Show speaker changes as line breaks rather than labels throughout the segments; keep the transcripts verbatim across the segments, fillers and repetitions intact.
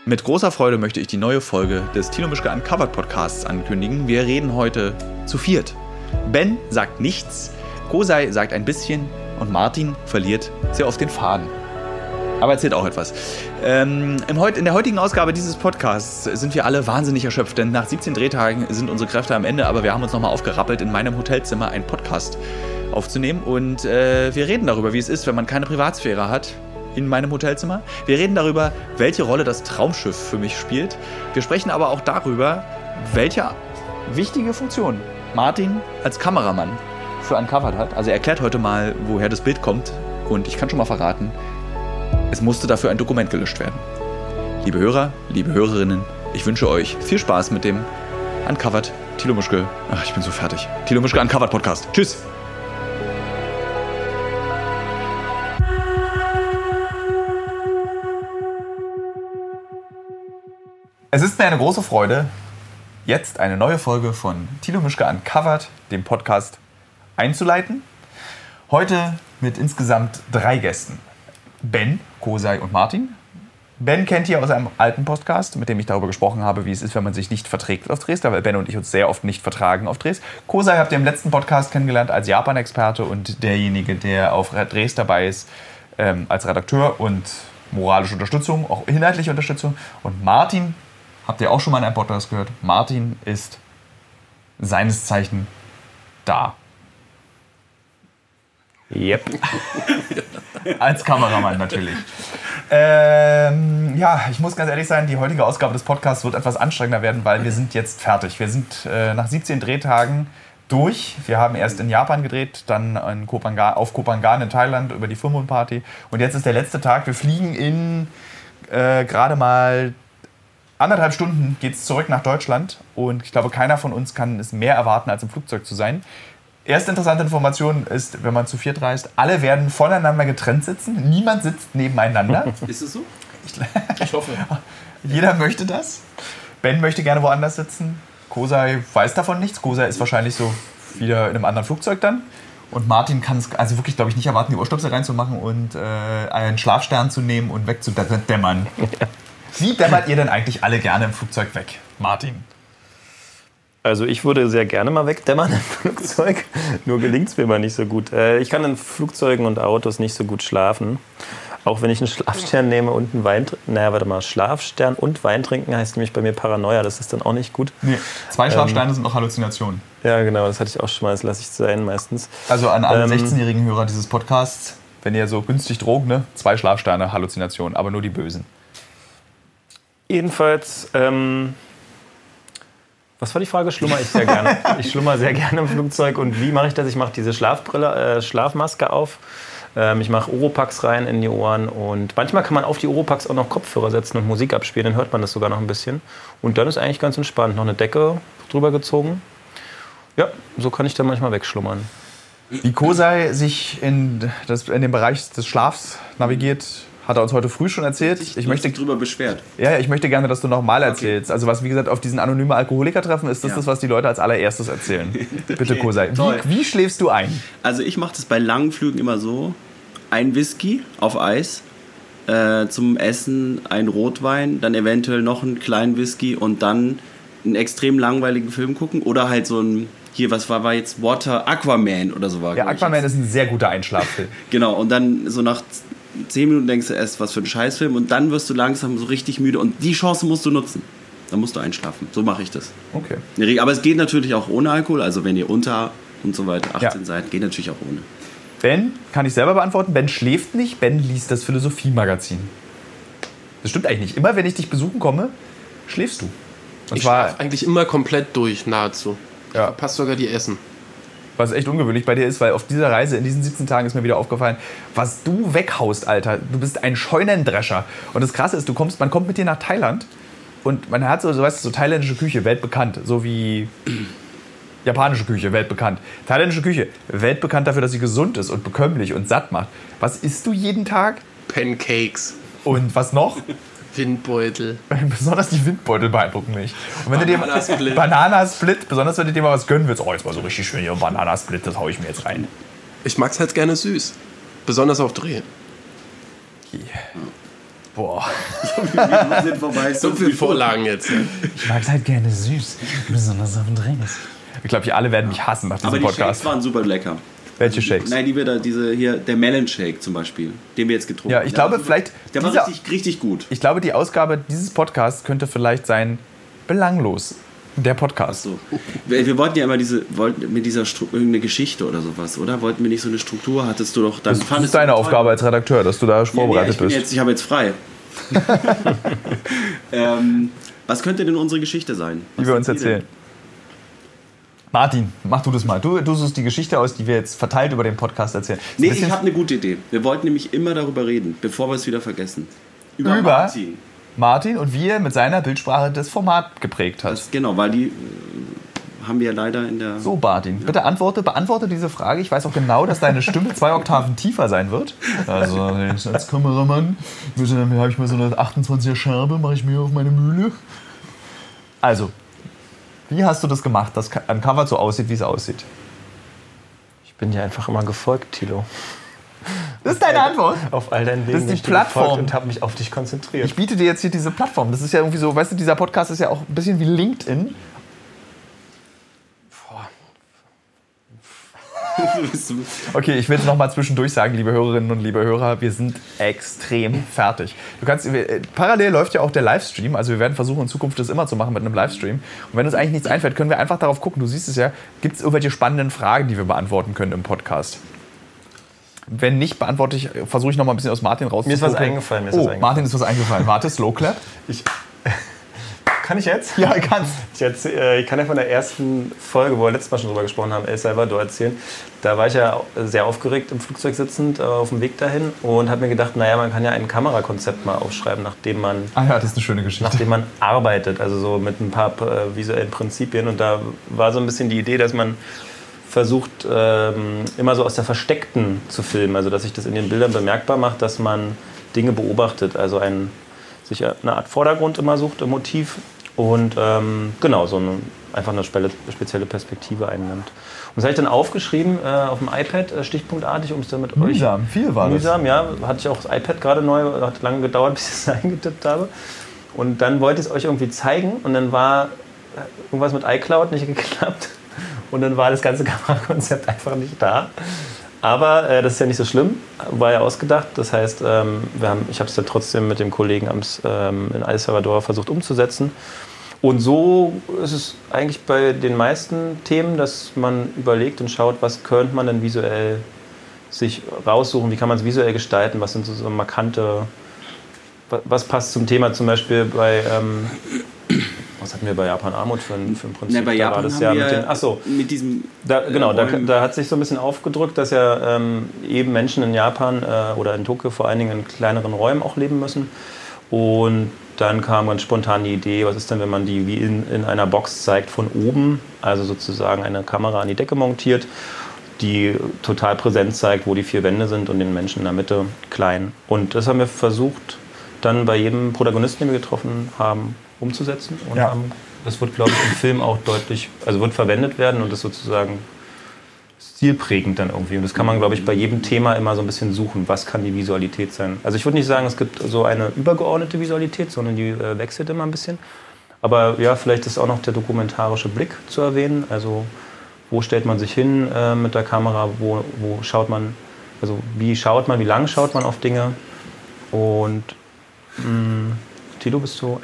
Mit großer Freude möchte ich die neue Folge des Tilo Mischke Uncovered Podcasts ankündigen. Wir reden heute zu viert. Ben sagt nichts, Kosei sagt ein bisschen und Martin verliert sehr oft den Faden. Aber erzählt auch etwas. Ähm, im Heut, in der heutigen Ausgabe dieses Podcasts sind wir alle wahnsinnig erschöpft, denn nach siebzehn Drehtagen sind unsere Kräfte am Ende, aber wir haben uns nochmal aufgerappelt, in meinem Hotelzimmer einen Podcast aufzunehmen und äh, wir reden darüber, wie es ist, wenn man keine Privatsphäre hat in meinem Hotelzimmer. Wir reden darüber, welche Rolle das Traumschiff für mich spielt. Wir sprechen aber auch darüber, welche wichtige Funktion Martin als Kameramann für Uncovered hat. Also er erklärt heute mal, woher das Bild kommt und ich kann schon mal verraten, es musste dafür ein Dokument gelöscht werden. Liebe Hörer, liebe Hörerinnen, ich wünsche euch viel Spaß mit dem Uncovered Tilo Mischke. Ach, ich bin so fertig. Tilo Mischke Uncovered Podcast. Tschüss! Es ist mir eine große Freude, jetzt eine neue Folge von Tilo Mischke Uncovered, dem Podcast, einzuleiten. Heute mit insgesamt drei Gästen. Ben, Kosei und Martin. Ben kennt ihr aus einem alten Podcast, mit dem ich darüber gesprochen habe, wie es ist, wenn man sich nicht verträgt auf Drehs, weil Ben und ich uns sehr oft nicht vertragen auf Drehs. Kosei habt ihr im letzten Podcast kennengelernt als Japan-Experte und derjenige, der auf Drehs dabei ist, ähm, als Redakteur und moralische Unterstützung, auch inhaltliche Unterstützung. Und Martin habt ihr auch schon mal in einem Podcast gehört. Martin ist seines Zeichen da.
Yep.
Als Kameramann natürlich. Ähm, ja, ich muss ganz ehrlich sein, die heutige Ausgabe des Podcasts wird etwas anstrengender werden, weil wir sind jetzt fertig. Wir sind äh, nach siebzehn Drehtagen durch. Wir haben erst in Japan gedreht, dann in Koh Phangan, auf Koh Phangan in Thailand über die Full Moon Party. Und jetzt ist der letzte Tag. Wir fliegen in äh, gerade mal anderthalb Stunden geht es zurück nach Deutschland. Und ich glaube, keiner von uns kann es mehr erwarten, als im Flugzeug zu sein. Erste interessante Information ist, wenn man zu viert reist, alle werden voneinander getrennt sitzen. Niemand sitzt nebeneinander.
Ist es so?
Ich, ich hoffe. Jeder möchte das. Ben möchte gerne woanders sitzen. Kosei weiß davon nichts. Kosei ist wahrscheinlich so wieder in einem anderen Flugzeug dann. Und Martin kann es also wirklich, glaube ich, nicht erwarten, die Ohrstöpsel reinzumachen und äh, einen Schlafstern zu nehmen und wegzudämmern. Wie dämmert ihr denn eigentlich alle gerne im Flugzeug weg, Martin?
Also ich würde sehr gerne mal wegdämmern im Flugzeug, nur gelingt es mir mal nicht so gut. Ich kann in Flugzeugen und Autos nicht so gut schlafen. Auch wenn ich einen Schlafstern nehme und einen Wein trinken. Naja, warte mal, Schlafstern und Wein trinken heißt nämlich bei mir Paranoia. Das ist dann auch nicht gut.
Nee, zwei Schlafsterne ähm, sind noch Halluzinationen.
Ja, genau, das hatte ich auch schon mal. Das lasse ich sein meistens.
Also an alle ähm, sechzehnjährigen Hörer dieses Podcasts, wenn ihr so günstig drogt, ne? Zwei Schlafsterne, Halluzinationen, aber nur die bösen.
Jedenfalls, ähm, was war die Frage? Schlummer ich sehr gerne. Ich schlummer sehr gerne im Flugzeug. Und wie mache ich das? Ich mache diese Schlafbrille, äh, Schlafmaske auf. Ähm, ich mache Oropax rein in die Ohren. Und manchmal kann man auf die Oropax auch noch Kopfhörer setzen und Musik abspielen. Dann hört man das sogar noch ein bisschen. Und dann ist eigentlich ganz entspannt. Noch eine Decke drüber gezogen. Ja, so kann ich dann manchmal wegschlummern.
Wie Kosei sich in, das, in den Bereich des Schlafs navigiert, hat er uns heute früh schon erzählt.
Ich,
ich möchte
dich drüber beschwert.
Ja, ich möchte gerne, dass du nochmal erzählst. Okay. Also was, wie gesagt, auf diesen anonymen Alkoholiker-Treffen ist das ja. das, was die Leute als allererstes erzählen. Bitte, okay. Kosei. Wie, wie schläfst du ein?
Also ich mache das bei langen Flügen immer so. Ein Whisky auf Eis, äh, zum Essen ein Rotwein, dann eventuell noch einen kleinen Whisky und dann einen extrem langweiligen Film gucken. Oder halt so ein, hier, was war, war jetzt Water, Aquaman oder so war.
Ja, Aquaman ist ein sehr guter Einschlaffilm.
Genau, und dann so nach zehn Minuten denkst du erst, was für ein Scheißfilm und dann wirst du langsam so richtig müde und die Chance musst du nutzen. Dann musst du einschlafen. So mache ich das.
Okay.
Aber es geht natürlich auch ohne Alkohol, also wenn ihr unter und so weiter achtzehn
ja.
seid, geht natürlich auch ohne.
Ben kann ich selber beantworten. Ben schläft nicht, Ben liest das Philosophie-Magazin. Das stimmt eigentlich nicht. Immer wenn ich dich besuchen komme, schläfst du.
Und ich schlafe eigentlich immer komplett durch, nahezu.
Ja.
Verpasst sogar die Essen.
Was echt ungewöhnlich bei dir ist, weil auf dieser Reise, in diesen siebzehn Tagen ist mir wieder aufgefallen, was du weghaust, Alter. Du bist ein Scheunendrescher. Und das Krasse ist, du kommst, man kommt mit dir nach Thailand und man hat so, so, weißt du, so thailändische Küche, weltbekannt. So wie japanische Küche, weltbekannt. Thailändische Küche, weltbekannt dafür, dass sie gesund ist und bekömmlich und satt macht. Was isst du jeden Tag?
Pancakes.
Und was noch?
Windbeutel.
Besonders die Windbeutel beeindrucken mich. Und wenn Bananasplit. Du dir Bananasplit, besonders wenn du dir mal was gönnen willst. Oh, jetzt mal so richtig schön hier Bananasplit, das hau ich mir jetzt rein.
Ich mag's halt gerne süß. Besonders auf Dreh.
Yeah. Boah.
Wir sind vorbei.
So viele Vorlagen jetzt. Ne?
Ich mag es halt gerne süß, besonders auf den Drinks. Ich glaube, ich alle werden mich hassen nach diesem
Aber die
Podcast.
Shakes waren super lecker.
Welche Shakes?
Nein, die wir da, diese hier, der Melon Shake zum Beispiel, den wir jetzt getrunken haben.
Ja, ich glaube,
der
vielleicht.
Der war
dieser,
richtig, richtig gut.
Ich glaube, die Ausgabe dieses Podcasts könnte vielleicht sein belanglos. Der Podcast.
So. Wir, wir wollten ja immer diese, wollten mit dieser Stru irgendeine Geschichte oder sowas, oder? Wollten wir nicht so eine Struktur? Hattest du doch dann.
Das, das ist deine Aufgabe als Redakteur, dass du da vorbereitet
ja, nee, ich bin
bist.
Jetzt, ich habe jetzt frei. ähm, was könnte denn unsere Geschichte sein? Was
Die wir uns
sind die
erzählen. Martin, mach du das mal. Du, du suchst die Geschichte aus, die wir jetzt verteilt über den Podcast erzählen.
Nee, ich habe eine gute Idee. Wir wollten nämlich immer darüber reden, bevor wir es wieder vergessen. Über,
Über
Martin.
Martin und wie er mit seiner Bildsprache das Format geprägt hat.
Das, genau, weil die äh, haben wir ja leider in der...
So, Martin, bitte antworte, beantworte diese Frage. Ich weiß auch genau, dass deine Stimme zwei Oktaven tiefer sein wird. Also als Kameramann habe ich mal so eine achtundzwanziger Scherbe, mache ich mir auf meine Mühle. Also, wie hast du das gemacht, dass ein Cover so aussieht, wie es aussieht?
Ich bin dir einfach immer gefolgt, Thilo.
Das ist deine Antwort?
Auf all deinen Wegen.
Das ist die
bin ich dir gefolgt
Plattform.
Und habe mich auf dich konzentriert.
Ich biete dir jetzt hier diese Plattform. Das ist ja irgendwie so, weißt du, dieser Podcast ist ja auch ein bisschen wie LinkedIn. Okay, ich will es nochmal zwischendurch sagen, liebe Hörerinnen und liebe Hörer, wir sind extrem fertig. Du kannst, wir, parallel läuft ja auch der Livestream, also wir werden versuchen in Zukunft das immer zu machen mit einem Livestream. Und wenn uns eigentlich nichts einfällt, können wir einfach darauf gucken, du siehst es ja, gibt es irgendwelche spannenden Fragen, die wir beantworten können im Podcast? Wenn nicht, beantworte ich, versuche ich noch mal ein bisschen aus Martin rauszuholen.
Mir ist was eingefallen. Mir ist
oh,
was eingefallen.
Martin ist was eingefallen. Warte, Slow Clap.
Ich, kann ich jetzt?
Ja, kannst.
Ich, erzähl, äh, ich kann ja von der ersten Folge, wo wir letztes Mal schon drüber gesprochen haben, El Salvador erzählen. Da war ich ja sehr aufgeregt im Flugzeug sitzend, äh, auf dem Weg dahin und habe mir gedacht, naja, man kann ja ein Kamerakonzept mal aufschreiben, nachdem man,
Ah ja, das ist eine schöne Geschichte.
nachdem man arbeitet, also so mit ein paar äh, visuellen Prinzipien. Und da war so ein bisschen die Idee, dass man versucht, ähm, immer so aus der Versteckten zu filmen. Also dass sich das in den Bildern bemerkbar macht, dass man Dinge beobachtet. Also ein, sich eine Art Vordergrund immer sucht im Motiv und ähm, genau, so eine, einfach eine spezielle Perspektive einnimmt. Und das habe ich dann aufgeschrieben äh, auf dem iPad, äh, stichpunktartig, um es dann mit euch...
Mühsam, viel war das.
Mühsam, ja. Hatte ich auch das iPad gerade neu, hat lange gedauert, bis ich es eingetippt habe. Und dann wollte ich es euch irgendwie zeigen und dann war irgendwas mit iCloud nicht geklappt. Und dann war das ganze Kamerakonzept einfach nicht da. Aber äh, das ist ja nicht so schlimm, war ja ausgedacht. Das heißt, ähm, wir haben, ich habe es dann trotzdem mit dem Kollegen ams, ähm, in El Salvador versucht umzusetzen. Und so ist es eigentlich bei den meisten Themen, dass man überlegt und schaut, was könnte man denn visuell sich raussuchen, wie kann man es visuell gestalten, was sind so, so markante, was passt zum Thema zum Beispiel bei... Ähm, was hatten wir bei Japan Armut für ein, für ein Prinzip?
Ne, bei Japan
da war das
haben
ja
wir
mit, den, ach so,
mit diesem...
da, genau, da,
Räumen.
da hat sich so ein bisschen aufgedrückt, dass ja ähm, eben Menschen in Japan äh, oder in Tokio vor allen Dingen in kleineren Räumen auch leben müssen. Und dann kam ganz spontan die Idee, was ist denn, wenn man die wie in, in einer Box zeigt von oben, also sozusagen eine Kamera an die Decke montiert, die total präsent zeigt, wo die vier Wände sind und den Menschen in der Mitte klein. Und das haben wir versucht, dann bei jedem Protagonisten, den wir getroffen haben, umzusetzen. Und
Ja.
haben, das wird, glaube ich, im Film auch deutlich, also wird verwendet werden und ist sozusagen stilprägend dann irgendwie. Und das kann man, glaube ich, bei jedem Thema immer so ein bisschen suchen, was kann die Visualität sein. Also ich würde nicht sagen, es gibt so eine übergeordnete Visualität, sondern die äh, wechselt immer ein bisschen. Aber ja, vielleicht ist auch noch der dokumentarische Blick zu erwähnen. Also wo stellt man sich hin äh, mit der Kamera, wo, wo schaut man, also wie schaut man, wie lang schaut man auf Dinge. Und mh, Tilo, bist du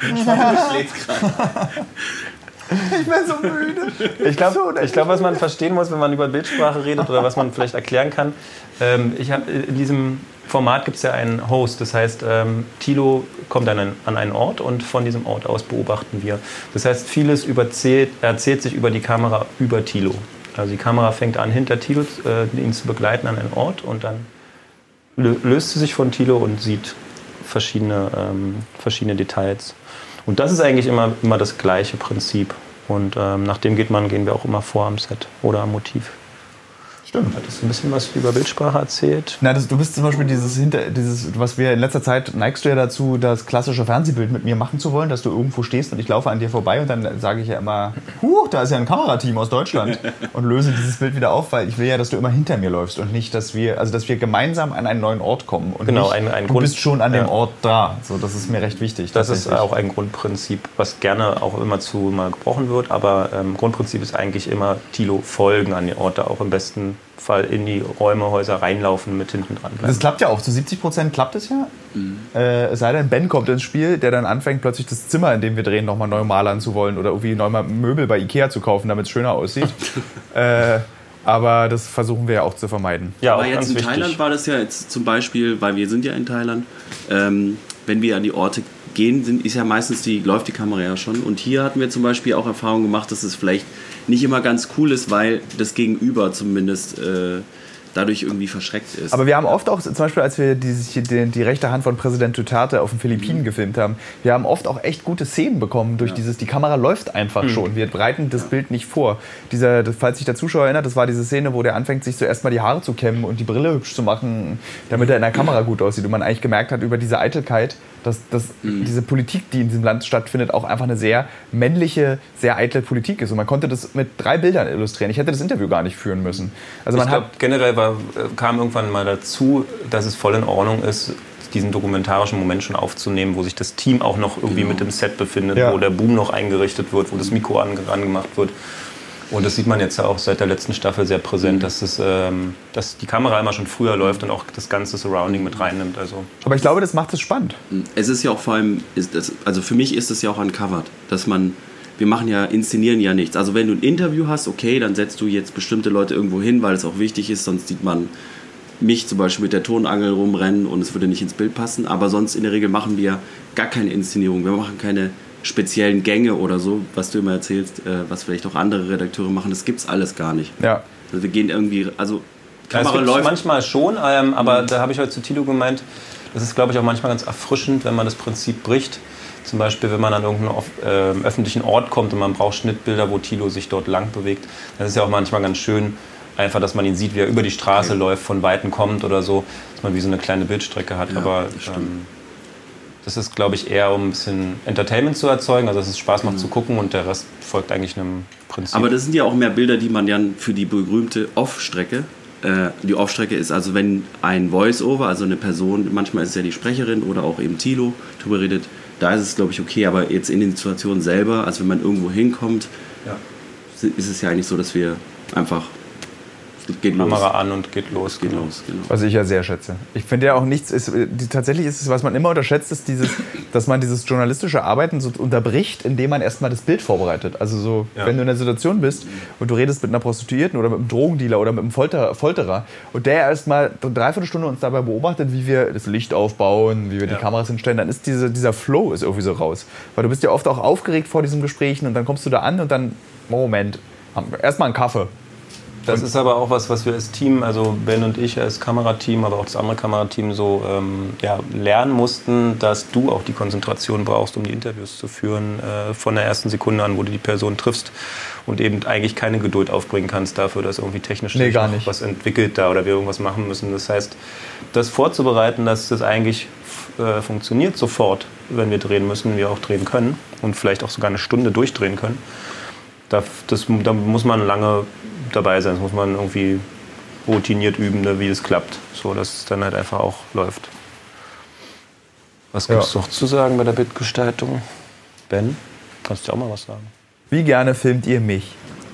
Ich bin so müde.
Ich glaube, ich glaub, was man verstehen muss, wenn man über Bildsprache redet oder was man vielleicht erklären kann, ähm, ich hab, in diesem Format gibt es ja einen Host. Das heißt, ähm, Tilo kommt an einen, an einen Ort und von diesem Ort aus beobachten wir. Das heißt, vieles überzählt, erzählt sich über die Kamera über Tilo. Also die Kamera fängt an, hinter Tilo äh, ihn zu begleiten an einen Ort und dann löst sie sich von Tilo und sieht verschiedene, ähm, verschiedene Details. Und das ist eigentlich immer, immer das gleiche Prinzip. Und ähm, nach dem geht man, gehen wir auch immer vor am Set oder am Motiv. Stimmt. Hattest du ein bisschen was über Bildsprache erzählt?
Na, das, du bist zum Beispiel dieses, hinter, dieses, was wir in letzter Zeit, neigst du ja dazu, das klassische Fernsehbild mit mir machen zu wollen, dass du irgendwo stehst und ich laufe an dir vorbei und dann sage ich ja immer, huch, da ist ja ein Kamerateam aus Deutschland und löse dieses Bild wieder auf, weil ich will ja, dass du immer hinter mir läufst und nicht, dass wir, also dass wir gemeinsam an einen neuen Ort kommen und
genau,
nicht,
ein, ein
du
Grund,
bist schon an dem
ja.
Ort da. So, das ist mir recht wichtig.
Das ist auch ein Grundprinzip, was gerne auch immer zu mal gebrochen wird, aber ähm, Grundprinzip ist eigentlich immer Thilo folgen an die Orte, auch im besten Fall in die Räume, Häuser reinlaufen, mit hinten dran bleiben.
Das klappt ja auch, zu siebzig Prozent klappt es ja. Mhm. Äh, es sei denn, Ben kommt ins Spiel, der dann anfängt, plötzlich das Zimmer, in dem wir drehen, nochmal neu malern zu wollen oder irgendwie neu mal Möbel bei Ikea zu kaufen, damit es schöner aussieht. äh, aber das versuchen wir ja auch zu vermeiden.
Ja, aber jetzt in wichtig. Thailand war das ja jetzt zum Beispiel, weil wir sind ja in Thailand, ähm, wenn wir an die Orte gehen, sind, ist ja meistens die, läuft die Kamera ja schon. Und hier hatten wir zum Beispiel auch Erfahrung gemacht, dass es vielleicht nicht immer ganz cool ist, weil das Gegenüber zumindest äh, dadurch irgendwie verschreckt ist.
Aber wir haben oft auch, zum Beispiel als wir die, die, die rechte Hand von Präsident Duterte auf den Philippinen mhm. gefilmt haben, wir haben oft auch echt gute Szenen bekommen durch ja. dieses, die Kamera läuft einfach mhm. schon, wir bereiten das ja. Bild nicht vor. Dieser, das, falls sich der Zuschauer erinnert, das war diese Szene, wo der anfängt, sich zuerst mal die Haare zu kämmen und die Brille hübsch zu machen, damit er in der Kamera gut aussieht und man eigentlich gemerkt hat über diese Eitelkeit, dass, dass mhm. diese Politik, die in diesem Land stattfindet, auch einfach eine sehr männliche, sehr eitle Politik ist. Und man konnte das mit drei Bildern illustrieren. Ich hätte das Interview gar nicht führen müssen. Also man
ich glaube, generell war, kam irgendwann mal dazu, dass es voll in Ordnung ist, diesen dokumentarischen Moment schon aufzunehmen, wo sich das Team auch noch irgendwie genau. mit dem Set befindet, ja. wo der Boom noch eingerichtet wird, wo das Mikro angemacht wird. Und das sieht man jetzt ja auch seit der letzten Staffel sehr präsent, dass, es, ähm, dass die Kamera immer schon früher läuft und auch das ganze Surrounding mit reinnimmt. Also.
Aber ich glaube, das macht es spannend.
Es ist ja auch vor allem, ist das, also für mich ist es ja auch uncovered, dass man, wir machen ja, inszenieren ja nichts. Also wenn du ein Interview hast, okay, dann setzt du jetzt bestimmte Leute irgendwo hin, weil es auch wichtig ist, sonst sieht man mich zum Beispiel mit der Tonangel rumrennen und es würde nicht ins Bild passen. Aber sonst in der Regel machen wir gar keine Inszenierung. Wir machen keine speziellen Gänge oder so, was du immer erzählst, äh, was vielleicht auch andere Redakteure machen, das gibt's alles gar nicht.
Ja.
Also wir gehen irgendwie, also
Kamera ja, läuft. Manchmal schon, ähm, aber mhm. da habe ich heute zu Thilo gemeint, das ist, glaube ich, auch manchmal ganz erfrischend, wenn man das Prinzip bricht. Zum Beispiel, wenn man an irgendeinen äh, öffentlichen Ort kommt und man braucht Schnittbilder, wo Thilo sich dort lang bewegt. Das ist ja auch manchmal ganz schön, einfach, dass man ihn sieht, wie er über die Straße okay. läuft, von Weitem kommt oder so, dass man wie so eine kleine Bildstrecke hat.
Ja,
aber
das
ähm, das ist, glaube ich, eher um ein bisschen Entertainment zu erzeugen, also dass es Spaß macht mhm. zu gucken und der Rest folgt eigentlich einem Prinzip.
Aber das sind ja auch mehr Bilder, die man dann für die berühmte Off-Strecke, äh, die Off-Strecke ist also, wenn ein Voice-Over, also eine Person, manchmal ist es ja die Sprecherin oder auch eben Thilo drüber redet, da ist es, glaube ich, okay, aber jetzt in den Situationen selber, also wenn man irgendwo hinkommt, ja. ist es ja eigentlich so, dass wir einfach geht los.
Kamera an und geht los.
Geht genau. los genau.
Was ich ja sehr schätze. Ich finde ja auch nichts, ist, die, tatsächlich ist es, was man immer unterschätzt, ist dieses, dass man dieses journalistische Arbeiten so unterbricht, indem man erstmal das Bild vorbereitet. Also so, ja. wenn du in der Situation bist und du redest mit einer Prostituierten oder mit einem Drogendealer oder mit einem Folter, Folterer und der erstmal eine Dreiviertelstunde uns dabei beobachtet, wie wir das Licht aufbauen, wie wir ja. die Kameras hinstellen, dann ist diese, dieser Flow ist irgendwie so raus. Weil du bist ja oft auch aufgeregt vor diesen Gesprächen und dann kommst du da an und dann, Moment, erstmal einen Kaffee.
Das ist aber auch was, was wir als Team, also Ben und ich als Kamerateam, aber auch das andere Kamerateam so ähm, ja, lernen mussten, dass du auch die Konzentration brauchst, um die Interviews zu führen, äh, von der ersten Sekunde an, wo du die Person triffst und eben eigentlich keine Geduld aufbringen kannst dafür, dass irgendwie technisch
nee, gar nicht.
was entwickelt da oder wir irgendwas machen müssen. Das heißt, das vorzubereiten, dass das eigentlich äh, funktioniert sofort, wenn wir drehen müssen, wir auch drehen können und vielleicht auch sogar eine Stunde durchdrehen können. Da, das, da muss man lange dabei sein, das muss man irgendwie routiniert üben, wie es klappt, so dass es dann halt einfach auch läuft. Was gibt es ja. noch zu sagen bei der Bildgestaltung? Ben, kannst du auch mal was sagen?
Wie gerne filmt ihr mich?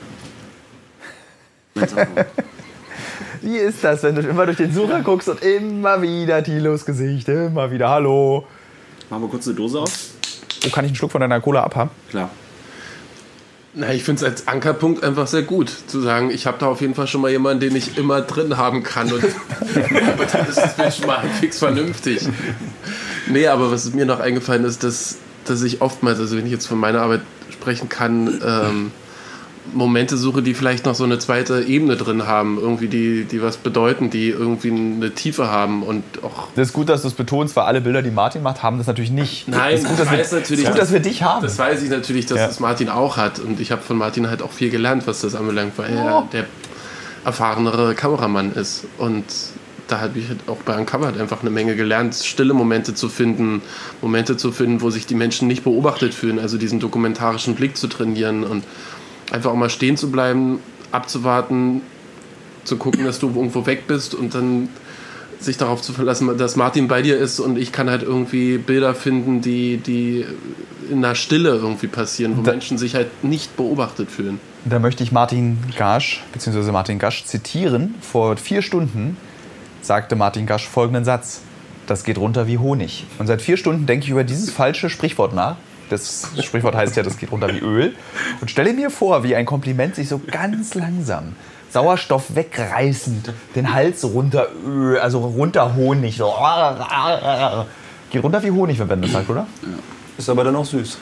Wie ist das, wenn du immer durch den Sucher guckst und immer wieder Thilos Gesicht, immer wieder Hallo?
Machen wir kurz eine Dose auf.
Oh, kann ich einen Schluck von deiner Cola abhaben?
Klar.
Na, ich finde es als Ankerpunkt einfach sehr gut, zu sagen, ich habe da auf jeden Fall schon mal jemanden, den ich immer drin haben kann. Und aber dann ist das Bild schon mal fix vernünftig. Nee, aber was mir noch eingefallen ist, dass, dass ich oftmals, also wenn ich jetzt von meiner Arbeit sprechen kann, ähm, Momente suche, die vielleicht noch so eine zweite Ebene drin haben, irgendwie die, die was bedeuten, die irgendwie eine Tiefe haben und auch...
Das ist gut, dass du es betonst, weil alle Bilder, die Martin macht, haben das natürlich nicht.
Nein,
das ist gut, dass,
weiß
wir,
natürlich,
ist gut, dass wir dich haben.
Das weiß ich natürlich, dass
ja.
das Martin auch hat und ich habe von Martin halt auch viel gelernt, was das anbelangt, weil
oh.
er, der erfahrenere Kameramann ist. Und da habe ich halt auch bei Uncovered einfach eine Menge gelernt, stille Momente zu finden, Momente zu finden, wo sich die Menschen nicht beobachtet fühlen, also diesen dokumentarischen Blick zu trainieren und einfach auch mal stehen zu bleiben, abzuwarten, zu gucken, dass du irgendwo weg bist und dann sich darauf zu verlassen, dass Martin bei dir ist und ich kann halt irgendwie Bilder finden, die, die in der Stille irgendwie passieren, wo da Menschen sich halt nicht beobachtet fühlen.
Da möchte ich Martin Gasch, beziehungsweise Martin Gasch zitieren. Vor vier Stunden sagte Martin Gasch folgenden Satz: Das geht runter wie Honig. Und seit vier Stunden denke ich über dieses falsche Sprichwort nach. Das Sprichwort heißt ja, das geht runter wie Öl. Und stelle mir vor, wie ein Kompliment sich so ganz langsam, Sauerstoff wegreißend, den Hals runter Öl, also runter Honig. So. Geht runter wie Honig, wenn Ben das sagt, oder?
Ja. Ist aber dann auch süß.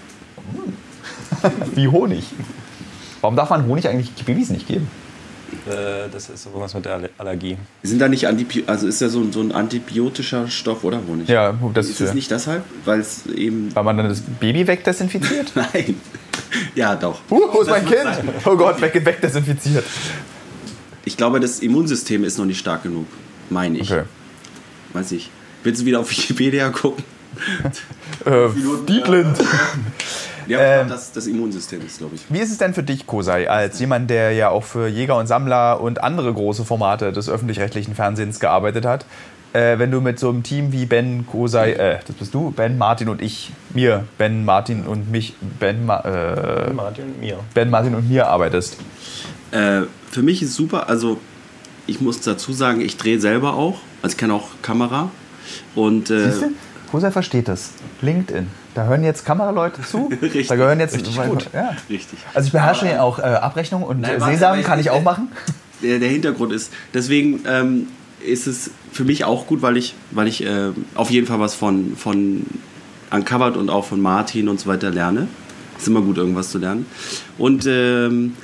Wie Honig. Warum darf man Honig eigentlich Babys nicht geben?
Äh, das ist irgendwas mit der Allergie.
Sind da nicht Antibi- also ist ja so ein, so ein antibiotischer Stoff, oder Honig?
Ja, das
ist es nicht deshalb, weil es eben.
Weil man dann das Baby wegdesinfiziert?
Nein. Ja, doch.
Uh, wo ist mein Kind? Oh Gott, weg, wegdesinfiziert.
Ich glaube, das Immunsystem ist noch nicht stark genug, meine ich.
Okay.
Weiß ich. Willst du wieder auf Wikipedia gucken?
äh, Dietlind.
Ja, ähm, das, das Immunsystem ist, glaube ich.
Wie ist es denn für dich, Kosei, als jemand, der ja auch für Jäger und Sammler und andere große Formate des öffentlich-rechtlichen Fernsehens gearbeitet hat, äh, wenn du mit so einem Team wie Ben, Kosei, äh, das bist du, Ben, Martin und ich, mir, Ben, Martin und mich, Ben, Ma- äh,
Ben, Martin und mir.
Ben, Martin und mir arbeitest?
Äh, für mich ist super, also ich muss dazu sagen, ich drehe selber auch, also ich kann auch Kamera. Und, äh,
Siehst du? Kosei versteht das. LinkedIn. Da hören jetzt Kameraleute zu.
Richtig.
Da gehören jetzt
Richtig
weil,
gut.
Ja.
Richtig.
Also ich beherrsche ja auch äh, Abrechnung und
Nein,
äh,
warte,
Sesam
aber
kann ich auch machen.
Der, der Hintergrund ist, deswegen ähm, ist es für mich auch gut, weil ich, weil ich äh, auf jeden Fall was von, von Uncovered und auch von Martin und so weiter lerne. Ist immer gut, irgendwas zu lernen. Und ähm,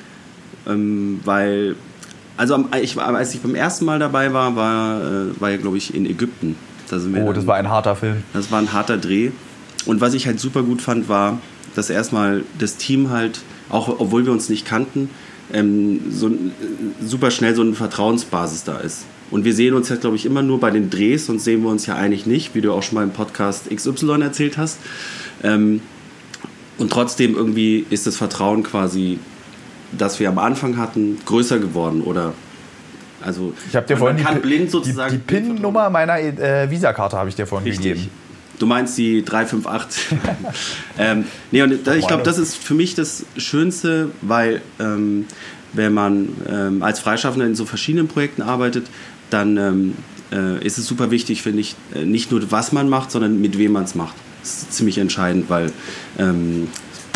ähm, weil, also am, ich, als ich beim ersten Mal dabei war, war, äh, war ja, glaube ich, in Ägypten. Da sind wir
Oh,
dann,
das war ein harter Film.
Das war ein harter Dreh. Und was ich halt super gut fand, war, dass erstmal das Team halt, auch obwohl wir uns nicht kannten, ähm, so super schnell so eine Vertrauensbasis da ist. Und wir sehen uns halt, glaube ich, immer nur bei den Drehs, sonst sehen wir uns ja eigentlich nicht, wie du auch schon mal im Podcast X Y erzählt hast. Ähm, und trotzdem irgendwie ist das Vertrauen quasi, das wir am Anfang hatten, größer geworden. Oder also
Ich habe dir
man
vorhin
kann
die,
blind sozusagen
die, die PIN-Nummer meiner äh, Visakarte habe ich dir vorhin
Richtig.
gegeben.
Du meinst die drei fünf acht. ähm, nee, und da, ich glaube, das ist für mich das Schönste, weil ähm, wenn man ähm, als Freischaffender in so verschiedenen Projekten arbeitet, dann ähm, äh, ist es super wichtig, finde ich, äh, nicht nur was man macht, sondern mit wem man es macht. Das ist ziemlich entscheidend, weil ähm,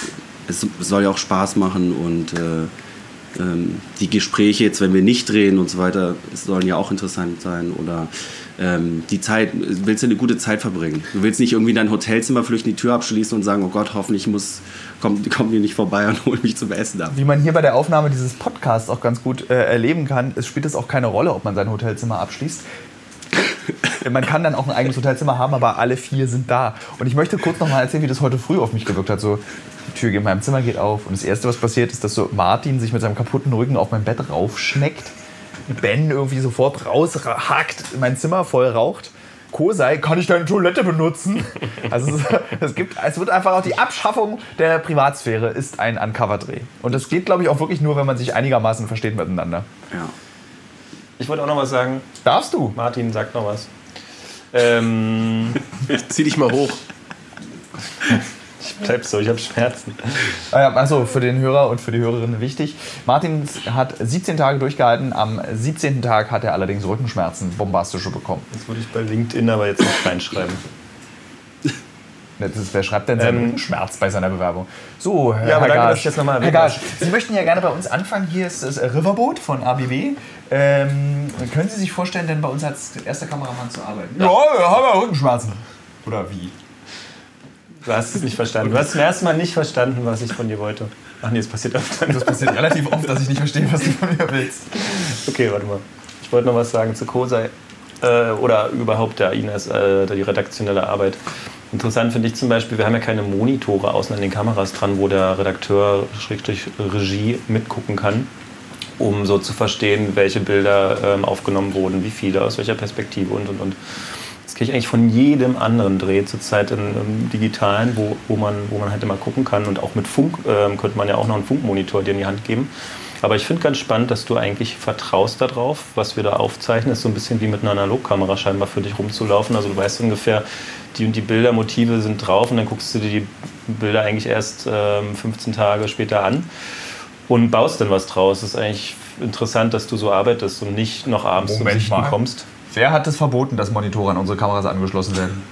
es soll ja auch Spaß machen und äh, ähm, die Gespräche jetzt, wenn wir nicht drehen und so weiter, sollen ja auch interessant sein oder ähm, die Zeit, willst du eine gute Zeit verbringen. Du willst nicht irgendwie in dein Hotelzimmer flüchten, die Tür abschließen und sagen, oh Gott, hoffentlich muss, kommt, kommt ihr nicht vorbei und hol mich zum Essen ab.
Wie man hier bei der Aufnahme dieses Podcasts auch ganz gut äh, erleben kann, es spielt es auch keine Rolle, ob man sein Hotelzimmer abschließt. Man kann dann auch ein eigenes Hotelzimmer haben, aber alle vier sind da. Und ich möchte kurz noch mal erzählen, wie das heute früh auf mich gewirkt hat. So, die Tür in meinem Zimmer geht auf und das Erste, was passiert, ist, dass so Martin sich mit seinem kaputten Rücken auf mein Bett raufschneckt. Ben irgendwie sofort raushackt, mein Zimmer voll raucht. Kosei, kann ich deine Toilette benutzen? Also es, es, gibt, es wird einfach auch die Abschaffung der Privatsphäre ist ein Uncover-Dreh. Und das geht, glaube ich, auch wirklich nur, wenn man sich einigermaßen versteht miteinander.
Ja.
Ich wollte auch noch was sagen.
Darfst du?
Martin sagt noch was. Ähm,
Zieh dich mal hoch.
ich bleib so, ich habe Schmerzen.
Achso, für den Hörer und für die Hörerinnen wichtig. Martin hat siebzehn Tage durchgehalten. Am siebzehnten Tag hat er allerdings Rückenschmerzen, bombastische bekommen.
Das würde ich bei LinkedIn aber jetzt nicht reinschreiben.
Das ist, wer schreibt denn seinen
Ähm,
Rückenschmerz bei seiner Bewerbung? So, Herr,
Ja, aber
Herr
danke,
Gasch.
dass ich jetzt noch mal
Herr
erwähnt
Gasch,
habe.
Sie möchten ja gerne bei uns anfangen. Hier ist das Riverboat von A B W. Ähm, können Sie sich vorstellen, denn bei uns als erster Kameramann zu arbeiten? Ja, wir haben ja Rückenschmerzen. Oder wie?
Du hast es nicht verstanden. Du hast zum ersten Mal nicht verstanden, was ich von dir wollte. Ach nee, es passiert öfter.
Das passiert relativ oft, dass ich nicht verstehe, was du von mir willst.
Okay, warte mal. Ich wollte noch was sagen zu Kosei. Äh, oder überhaupt der Ines, äh, die redaktionelle Arbeit. Interessant finde ich zum Beispiel, wir haben ja keine Monitore außen an den Kameras dran, wo der Redakteur, Schrägstrich Regie mitgucken kann. um so zu verstehen, welche Bilder ähm, aufgenommen wurden, wie viele, aus welcher Perspektive und und und. Das kriege ich eigentlich von jedem anderen Dreh zurzeit in, im Digitalen, wo, wo, man, wo man halt immer gucken kann. Und auch mit Funk ähm, könnte man ja auch noch einen Funkmonitor dir in die Hand geben. Aber ich finde ganz spannend, dass du eigentlich vertraust darauf, was wir da aufzeichnen. Ist so ein bisschen wie mit einer Analogkamera scheinbar für dich rumzulaufen. Also du weißt ungefähr, die und die Bildermotive sind drauf und dann guckst du dir die Bilder eigentlich erst ähm, fünfzehn Tage später an und baust dann was draus. Es ist eigentlich interessant, dass du so arbeitest und nicht noch abends zum Sichten mal kommst.
Wer hat es verboten, dass Monitore an unsere Kameras angeschlossen werden?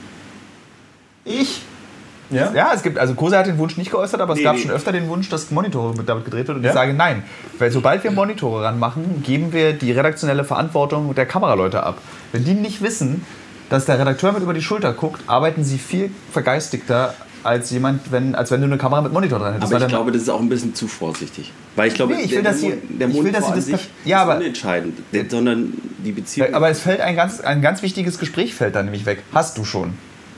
Ich. Ja? Ja, es gibt, also Kose hat den Wunsch nicht geäußert, aber es nee, gab nee. schon öfter den Wunsch, dass Monitore damit gedreht wird. Und ja? ich sage nein, weil sobald wir Monitore ranmachen, geben wir die redaktionelle Verantwortung der Kameraleute ab. Wenn die nicht wissen, dass der Redakteur mit über die Schulter guckt, arbeiten sie viel vergeistigter als jemand, wenn, als wenn du eine Kamera mit Monitor dran hättest.
Aber ich glaube, das ist auch ein bisschen zu vorsichtig. Weil ich glaube,
nee, ich will,
der,
dass sie,
der
ich will, dass sie
das
das ja, aber,
ist unentscheidend, sondern die Beziehung.
Aber es fällt ein ganz, ein ganz wichtiges Gespräch fällt dann nämlich weg. Hast du schon.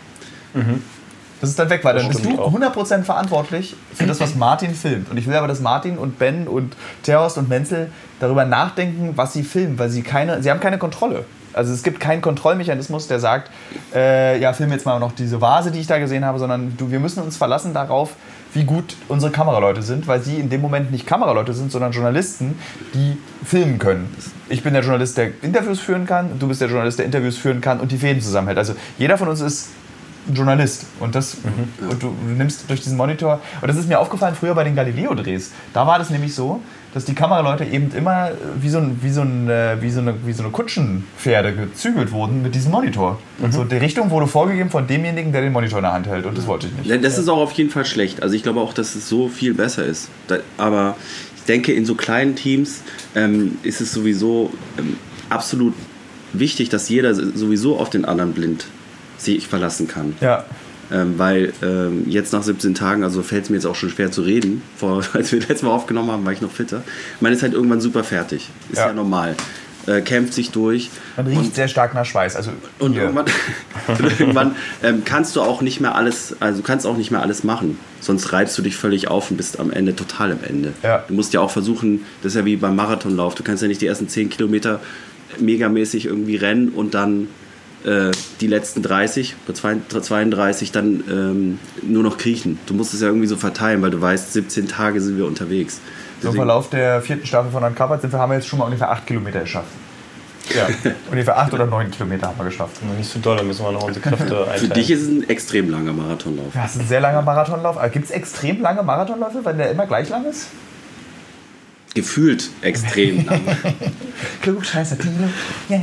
Mhm. Das ist dann weg, weil das dann bist du auch hundert Prozent verantwortlich für das, was Martin filmt. Und ich will aber, dass Martin und Ben und Terhorst und Menzel darüber nachdenken, was sie filmen, weil sie keine, sie haben keine Kontrolle. Also es gibt keinen Kontrollmechanismus, der sagt, äh, ja, film jetzt mal noch diese Vase, die ich da gesehen habe, sondern du, wir müssen uns verlassen darauf, wie gut unsere Kameraleute sind, weil sie in dem Moment nicht Kameraleute sind, sondern Journalisten, die filmen können. Ich bin der Journalist, der Interviews führen kann, du bist der Journalist, der Interviews führen kann und die Fäden zusammenhält. Also jeder von uns ist Journalist und, das, mhm. und du, du nimmst durch diesen Monitor, und das ist mir aufgefallen früher bei den Galileo-Drehs, da war das nämlich so, dass die Kameraleute eben immer wie so, ein, wie so, ein, wie so, eine, wie so eine Kutschenpferde gezügelt wurden mit diesem Monitor. Mhm. So, die Richtung wurde vorgegeben von demjenigen, der den Monitor in der Hand hält, und das wollte ich nicht.
Das ist auch auf jeden Fall schlecht. Also ich glaube auch, dass es so viel besser ist. Aber ich denke, in so kleinen Teams ähm, ist es sowieso ähm, absolut wichtig, dass jeder sowieso auf den anderen blind sich verlassen kann.
Ja.
Ähm, weil ähm, jetzt nach siebzehn Tagen, also fällt es mir jetzt auch schon schwer zu reden, vor, als wir letztes Mal aufgenommen haben, war ich noch fitter. Man ist halt irgendwann super fertig, ist ja, ja normal, äh, kämpft sich durch.
Man riecht und, sehr stark nach Schweiß. Also
und hier. irgendwann, und irgendwann ähm, kannst du auch nicht mehr alles, also du kannst auch nicht mehr alles machen, sonst reibst du dich völlig auf und bist am Ende total am Ende.
Ja.
Du musst ja auch versuchen, das ist ja wie beim Marathonlauf, du kannst ja nicht die ersten zehn Kilometer megamäßig irgendwie rennen und dann die letzten dreißig oder zweiunddreißig dann ähm, nur noch kriechen. Du musst es ja irgendwie so verteilen, weil du weißt, siebzehn Tage sind wir unterwegs.
So im Verlauf der vierten Staffel von Uncovered sind wir, haben wir jetzt schon mal ungefähr acht Kilometer geschafft. Ja, ungefähr acht oder neun Kilometer haben wir geschafft.
Nicht so doll, da müssen wir noch unsere Kräfte einteilen.
Für dich ist es ein extrem langer Marathonlauf.
Ja, es ist ein sehr langer Marathonlauf. Gibt es extrem lange Marathonläufe, weil der immer gleich lang ist?
Gefühlt extrem lang.
Klugscheißer Tilo. Yeah.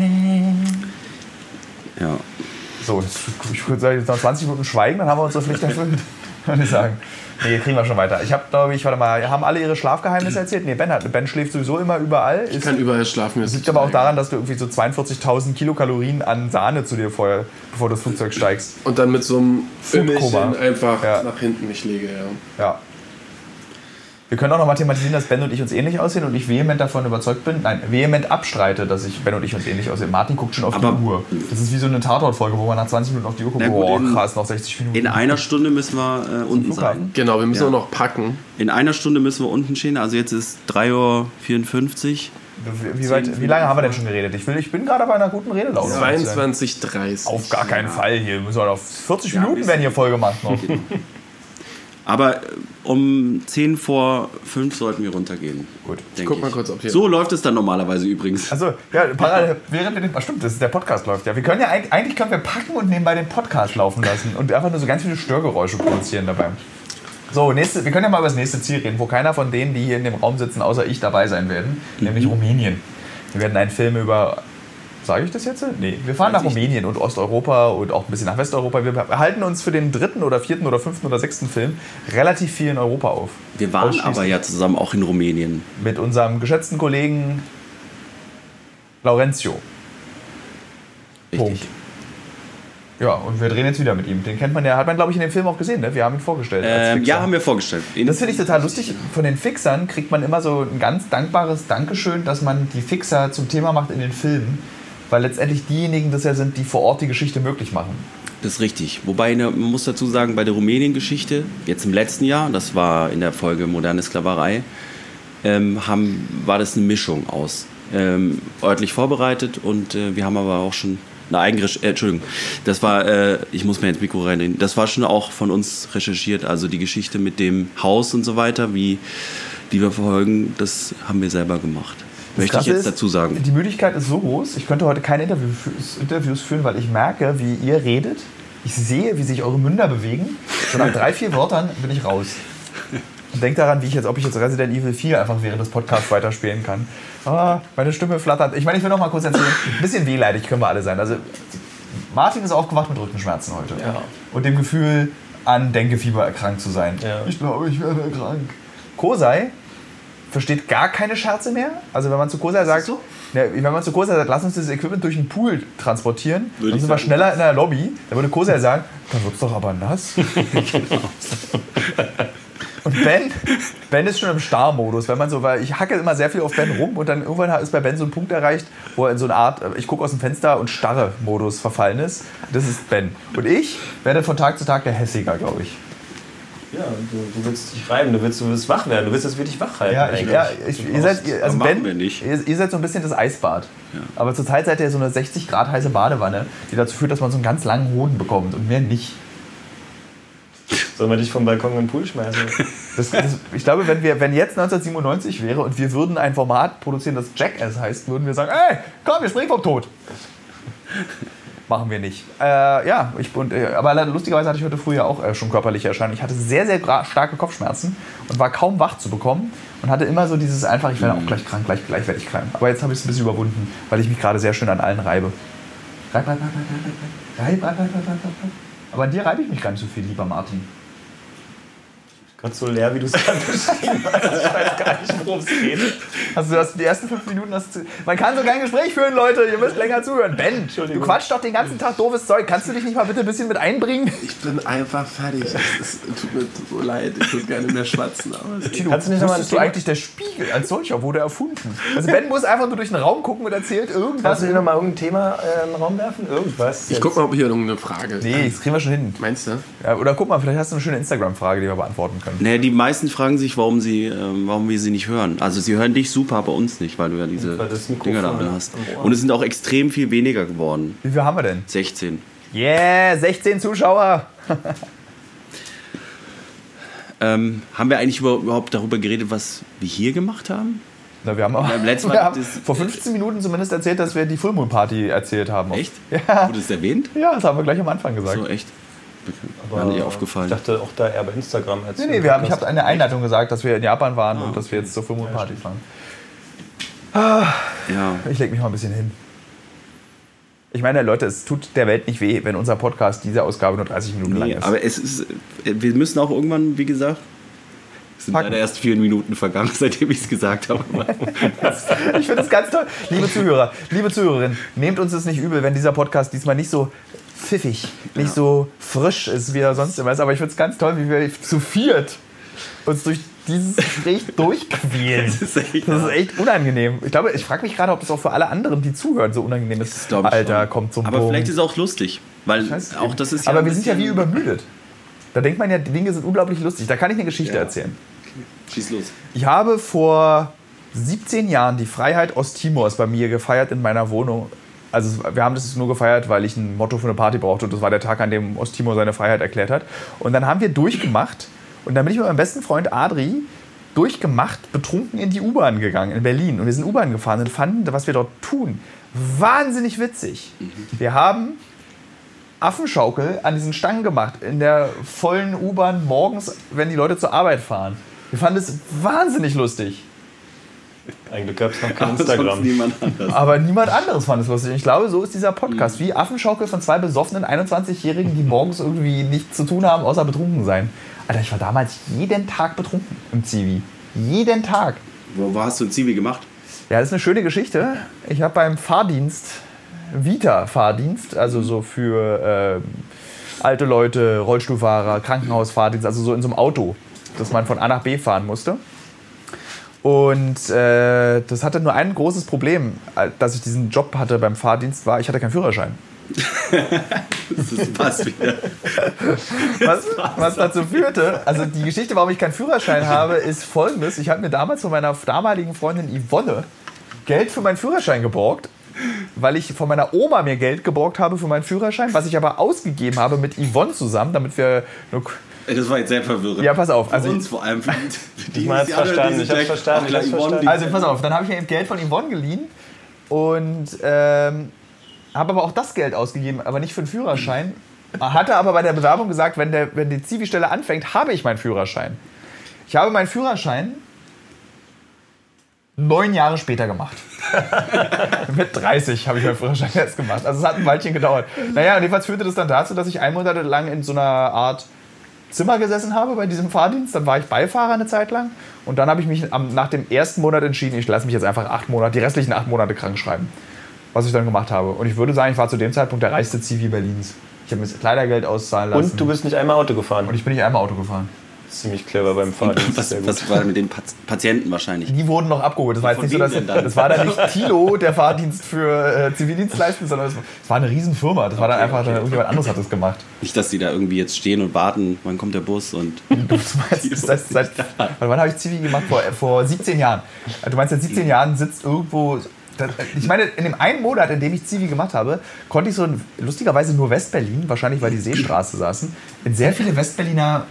Ja.
So, ich würde sagen, jetzt noch zwanzig Minuten schweigen, dann haben wir unsere Pflicht erfüllt. Würde ich sagen. Nee, kriegen wir schon weiter. Ich habe, glaube ich, warte mal, haben alle ihre Schlafgeheimnisse erzählt? Nee, Ben, hat, Ben schläft sowieso immer überall.
Ich kann überall schlafen.
Das liegt aber auch daran, dass du irgendwie so zweiundvierzigtausend Kilokalorien an Sahne zu dir vorher, bevor du das Flugzeug steigst.
Und dann mit so einem Fimmelchen einfach ja. nach hinten mich lege, ja.
Ja. Wir können auch noch mal thematisieren, dass Ben und ich uns ähnlich aussehen und ich vehement davon überzeugt bin, nein, vehement abstreite, dass ich Ben und ich uns ähnlich aussehen. Martin guckt schon auf aber die Uhr. Das ist wie so eine Tatort-Folge, wo man nach zwanzig Minuten auf die Uhr guckt. Boah, in, krass, noch sechzig Minuten.
In einer Stunde müssen wir äh, unten sein.
Genau, wir müssen ja. auch noch packen.
In einer Stunde müssen wir unten stehen, also jetzt ist drei Uhr vierundfünfzig.
Wie, wie, weit, wie lange haben wir denn schon geredet? Ich, will, ich bin gerade bei einer guten Redelaune.
zweiundzwanzig Uhr dreißig.
Auf gar keinen ja. Fall hier. Müssen wir auf vierzig ja, Minuten werden hier voll gemacht noch.
Aber um zehn vor fünf sollten wir runtergehen.
Gut.
Guck
ich.
mal kurz, ob hier.
So läuft es dann normalerweise übrigens.
Also, ja, parallel, während wir den. Ach, stimmt, das ist, der Podcast läuft ja. Wir können ja eigentlich können wir packen und nebenbei den Podcast laufen lassen und einfach nur so ganz viele Störgeräusche produzieren dabei. So, nächste, wir können ja mal über das nächste Ziel reden, wo keiner von denen, die hier in dem Raum sitzen, außer ich dabei sein werden, mhm. nämlich Rumänien. Wir werden einen Film über. Sage ich das jetzt? Nee, wir fahren Weiß nach Rumänien und Osteuropa und auch ein bisschen nach Westeuropa. Wir halten uns für den dritten oder vierten oder fünften oder sechsten Film relativ viel in Europa auf.
Wir waren aber ja zusammen auch in Rumänien.
Mit unserem geschätzten Kollegen Laurencio.
Richtig.
Punkt. Ja, und wir drehen jetzt wieder mit ihm. Den kennt man ja, hat man glaube ich in dem Film auch gesehen, ne? Wir haben ihn vorgestellt.
Ähm, ja, haben wir vorgestellt. In
das finde ich total lustig. Von den Fixern kriegt man immer so ein ganz dankbares Dankeschön, dass man die Fixer zum Thema macht in den Filmen. Weil letztendlich diejenigen das ja sind, die vor Ort die Geschichte möglich machen.
Das ist richtig. Wobei, man muss dazu sagen, bei der Rumänien-Geschichte, jetzt im letzten Jahr, das war in der Folge Moderne Sklaverei, ähm, haben, war das eine Mischung aus ähm, örtlich vorbereitet und äh, wir haben aber auch schon eine eigene, äh, Entschuldigung, das war, äh, ich muss mir ins Mikro reinreden, das war schon auch von uns recherchiert, also die Geschichte mit dem Haus und so weiter, wie die wir verfolgen, das haben wir selber gemacht. Möchte ich jetzt
ist,
dazu sagen.
Die Müdigkeit ist so groß, ich könnte heute keine Interviews, Interviews führen, weil ich merke, wie ihr redet. Ich sehe, wie sich eure Münder bewegen. So nach drei, vier Wörtern bin ich raus. Und denke daran, wie ich jetzt, ob ich jetzt Resident Evil vier einfach während des Podcasts weiterspielen kann. Ah, meine Stimme flattert. Ich meine, ich will noch mal kurz erzählen, ein bisschen wehleidig können wir alle sein. Also Martin ist aufgewacht mit Rückenschmerzen heute.
Ja.
Und dem Gefühl, an Denkefieber erkrankt zu sein.
Ja.
Ich glaube, ich werde krank. Kosei versteht gar keine Scherze mehr. Also wenn man zu Kosei sagt,
so?
ja, wenn man zu Kosei sagt, lass uns das Equipment durch den Pool transportieren,
Würde
dann sind
ich
wir
sagen.
schneller in der Lobby. Dann würde Kosei sagen, dann wird's doch aber nass. Und Ben, Ben ist schon im Starrmodus, wenn man so, weil ich hacke immer sehr viel auf Ben rum und dann irgendwann ist bei Ben so ein Punkt erreicht, wo er in so eine Art, ich gucke aus dem Fenster und starre Modus verfallen ist. Das ist Ben. Und ich werde von Tag zu Tag der Hässiger, glaube ich.
Ja, du, du willst dich reiben, du willst, du willst wach werden, du willst das wirklich wach halten.
Ja, ich,
eigentlich.
ja ich, ihr seid, ihr, also
Aber
Ben,
machen wir nicht.
Ihr, ihr seid so ein bisschen das Eisbad.
Ja.
Aber zurzeit seid ihr so eine sechzig Grad heiße Badewanne, die dazu führt, dass man so einen ganz langen Hoden bekommt und mehr nicht.
Sollen wir dich vom Balkon in den Pool schmeißen?
Das, das, ich glaube, wenn, wir, wenn jetzt neunzehnhundertsiebenundneunzig wäre und wir würden ein Format produzieren, das Jackass heißt, würden wir sagen, ey, komm, wir springen vom Tod. Machen wir nicht. Äh, ja, ich, und, äh, aber lustigerweise hatte ich heute früh ja auch äh, schon körperliche Erscheinungen. Ich hatte sehr, sehr gra- starke Kopfschmerzen und war kaum wach zu bekommen und hatte immer so dieses einfach, ich werde auch gleich krank, gleich, gleich werde ich krank. Aber jetzt habe ich es ein bisschen überwunden, weil ich mich gerade sehr schön an allen reibe. Reib, reib, reib, reib, reib, reib, reib, reib, reib, reib, reib. Aber an dir reibe ich mich gar nicht so viel, lieber Martin.
Gott, so leer, wie du es gerade beschrieben hast. Ich weiß gar nicht, worum es geht.
Also du hast die ersten fünf Minuten hast du, man kann so kein Gespräch führen, Leute. Ihr müsst länger zuhören. Ben, du quatschst doch den ganzen Tag doofes Zeug. Kannst du dich nicht mal bitte ein bisschen mit einbringen?
Ich bin einfach fertig. Es, es tut mir so leid. Ich würde gerne mehr schwatzen. Aber es
Tino,
Kannst du nicht noch mal
wusstest du
ein Thema-
eigentlich, der Spiegel als solcher wurde erfunden? Also Ben muss einfach nur durch den Raum gucken und erzählt irgendwas.
Kannst du dir noch mal irgendein Thema äh, in den Raum werfen? Irgendwas?
ich guck mal, ob hier irgendeine Frage.
Nee, das kriegen wir schon hin.
Meinst du?
Ja, oder guck mal, vielleicht hast du eine schöne Instagram-Frage, die wir beantworten können.
Naja, die meisten fragen sich, warum, sie, ähm, warum wir sie nicht hören. Also sie hören dich super, aber uns nicht, weil du ja diese
Weil das Mikrofon
Dinger da drin
am
hast.
Ohr.
Und es sind auch extrem viel weniger geworden.
Wie viel haben wir denn?
sechzehn.
Yeah, sechzehn Zuschauer.
Ähm, haben wir eigentlich über, überhaupt darüber geredet, was wir hier gemacht haben?
Na, wir haben, auch,
Beim letzten Mal
wir haben
das-
vor fünfzehn Minuten zumindest erzählt, dass wir die Full Moon Party erzählt haben.
Echt?
Ja.
Wurde es erwähnt?
Ja, das haben wir gleich am Anfang gesagt.
So, echt? War nicht aufgefallen.
Ich dachte auch da eher bei Instagram. Als
Nee, nee, wir haben, ich habe eine Einleitung gesagt, dass wir in Japan waren
Ah,
und dass wir jetzt zur Full Moon Party fahren.
Ja.
Ich leg mich mal ein bisschen hin. Ich meine, Leute, es tut der Welt nicht weh, wenn unser Podcast diese Ausgabe nur dreißig Minuten lang
Nee,
ist.
aber es ist, wir müssen auch irgendwann, wie gesagt, es sind
Packen.
leider erst vier Minuten vergangen, seitdem ich es gesagt habe.
Ich finde das ganz toll. Liebe Zuhörer, liebe Zuhörerinnen, nehmt uns das nicht übel, wenn dieser Podcast diesmal nicht so pfiffig, nicht
Ja.
so frisch ist, wie er sonst immer ist. Aber ich finde es ganz toll, wie wir zu viert uns durch dieses Gespräch durchquälen.
Das ist echt,
Das ist echt unangenehm. Ich glaube, ich frage mich gerade, ob das auch für alle anderen, die zuhören, so unangenehm ist.
Das glaub ich
Alter,
schon.
kommt zum
Aber
Punkt.
vielleicht ist es auch lustig, weil
Weiß
auch das ist ja
Aber
ein
wir sind ja wie
bisschen-
übermüdet. Da denkt man ja, die Dinge sind unglaublich lustig. Da kann ich eine Geschichte
Ja.
erzählen.
Schieß los.
Ich habe vor siebzehn Jahren die Freiheit Osttimors bei mir gefeiert in meiner Wohnung. Also wir haben das nur gefeiert, weil ich ein Motto für eine Party brauchte. Und das war der Tag, an dem Osttimor seine Freiheit erklärt hat. Und dann haben wir durchgemacht. Und dann bin ich mit meinem besten Freund Adri durchgemacht, betrunken in die U-Bahn gegangen in Berlin. Und wir sind U-Bahn gefahren und fanden, was wir dort tun, wahnsinnig witzig. Wir haben Affenschaukel an diesen Stangen gemacht in der vollen U-Bahn morgens, wenn die Leute zur Arbeit fahren. Wir fanden es wahnsinnig lustig.
Eigentlich gab es noch kein
Aber sonst
Instagram.
niemand anders.
Aber niemand anderes fand es lustig. Und ich glaube, so ist dieser Podcast. Wie Affenschaukel von zwei besoffenen einundzwanzigjährigen, die morgens irgendwie nichts zu tun haben, außer betrunken sein. Alter, ich war damals jeden Tag betrunken im Zivi. Jeden Tag.
Wo, wo hast du ein Zivi gemacht?
Ja, das ist eine schöne Geschichte. Ich habe beim Fahrdienst, Vita-Fahrdienst, also so für äh, alte Leute, Rollstuhlfahrer, Krankenhausfahrdienst, also so in so einem Auto, dass man von A nach B fahren musste. Und äh, das hatte nur ein großes Problem, dass ich diesen Job hatte beim Fahrdienst, war, ich hatte keinen Führerschein.
Das passt wieder.
Was, was dazu führte, also die Geschichte, warum ich keinen Führerschein habe, ist folgendes. Ich habe mir damals von meiner damaligen Freundin Yvonne Geld für meinen Führerschein geborgt, weil ich von meiner Oma mir Geld geborgt habe für meinen Führerschein, was ich aber ausgegeben habe mit Yvonne zusammen, damit wir... Nur
Das war jetzt sehr verwirrend.
Ja, pass auf. Also
für uns vor allem. Für die, für die,
Ich hab's
die anderen,
verstanden,
die
ich
sind
hab's
direkt-
verstanden,
Ach,
ich hab's
Yvonne,
verstanden.
die-
Also pass auf, dann habe ich mir eben Geld von Yvonne geliehen und ähm, habe aber auch das Geld ausgegeben, aber nicht für den Führerschein. Hatte aber bei der Bewerbung gesagt, wenn, der, wenn die Zivi-Stelle anfängt, habe ich meinen Führerschein. Ich habe meinen Führerschein neun Jahre später gemacht. Mit dreißig habe ich meinen Führerschein erst gemacht. Also es hat ein Weilchen gedauert. Naja, und jedenfalls führte das dann dazu, dass ich ein Monat lang in so einer Art Zimmer gesessen habe bei diesem Fahrdienst. Dann war ich Beifahrer eine Zeit lang. Und dann habe ich mich am, nach dem ersten Monat entschieden, ich lasse mich jetzt einfach acht Monate, die restlichen acht Monate krank schreiben. Was ich dann gemacht habe. Und ich würde sagen, ich war zu dem Zeitpunkt der reichste Zivi Berlins. Ich habe mir das Kleidergeld auszahlen lassen.
Und du bist nicht einmal Auto gefahren.
Und ich bin nicht einmal Auto gefahren.
Ziemlich clever beim Fahrdienst.
Was,
Sehr gut.
was war mit den Pat- Patienten wahrscheinlich?
Die wurden noch abgeholt. Das war, jetzt
Von
nicht so,
wem
dass,
denn dann?
das war dann nicht Tilo, der Fahrdienst für äh, Zivildienstleistende, sondern es war, es war eine Riesenfirma. Das war dann einfach, dann irgendjemand anderes hat das gemacht.
Nicht, dass die da irgendwie jetzt stehen und warten, wann kommt der Bus und.
Du meinst, das heißt, seit, wann habe ich Zivi gemacht? Vor, vor siebzehn Jahren. Du meinst, seit siebzehn Jahren sitzt irgendwo... Ich meine, in dem einen Monat, in dem ich Zivi gemacht habe, konnte ich so in, lustigerweise nur Westberlin, wahrscheinlich weil die Seestraße saßen, in sehr viele Westberliner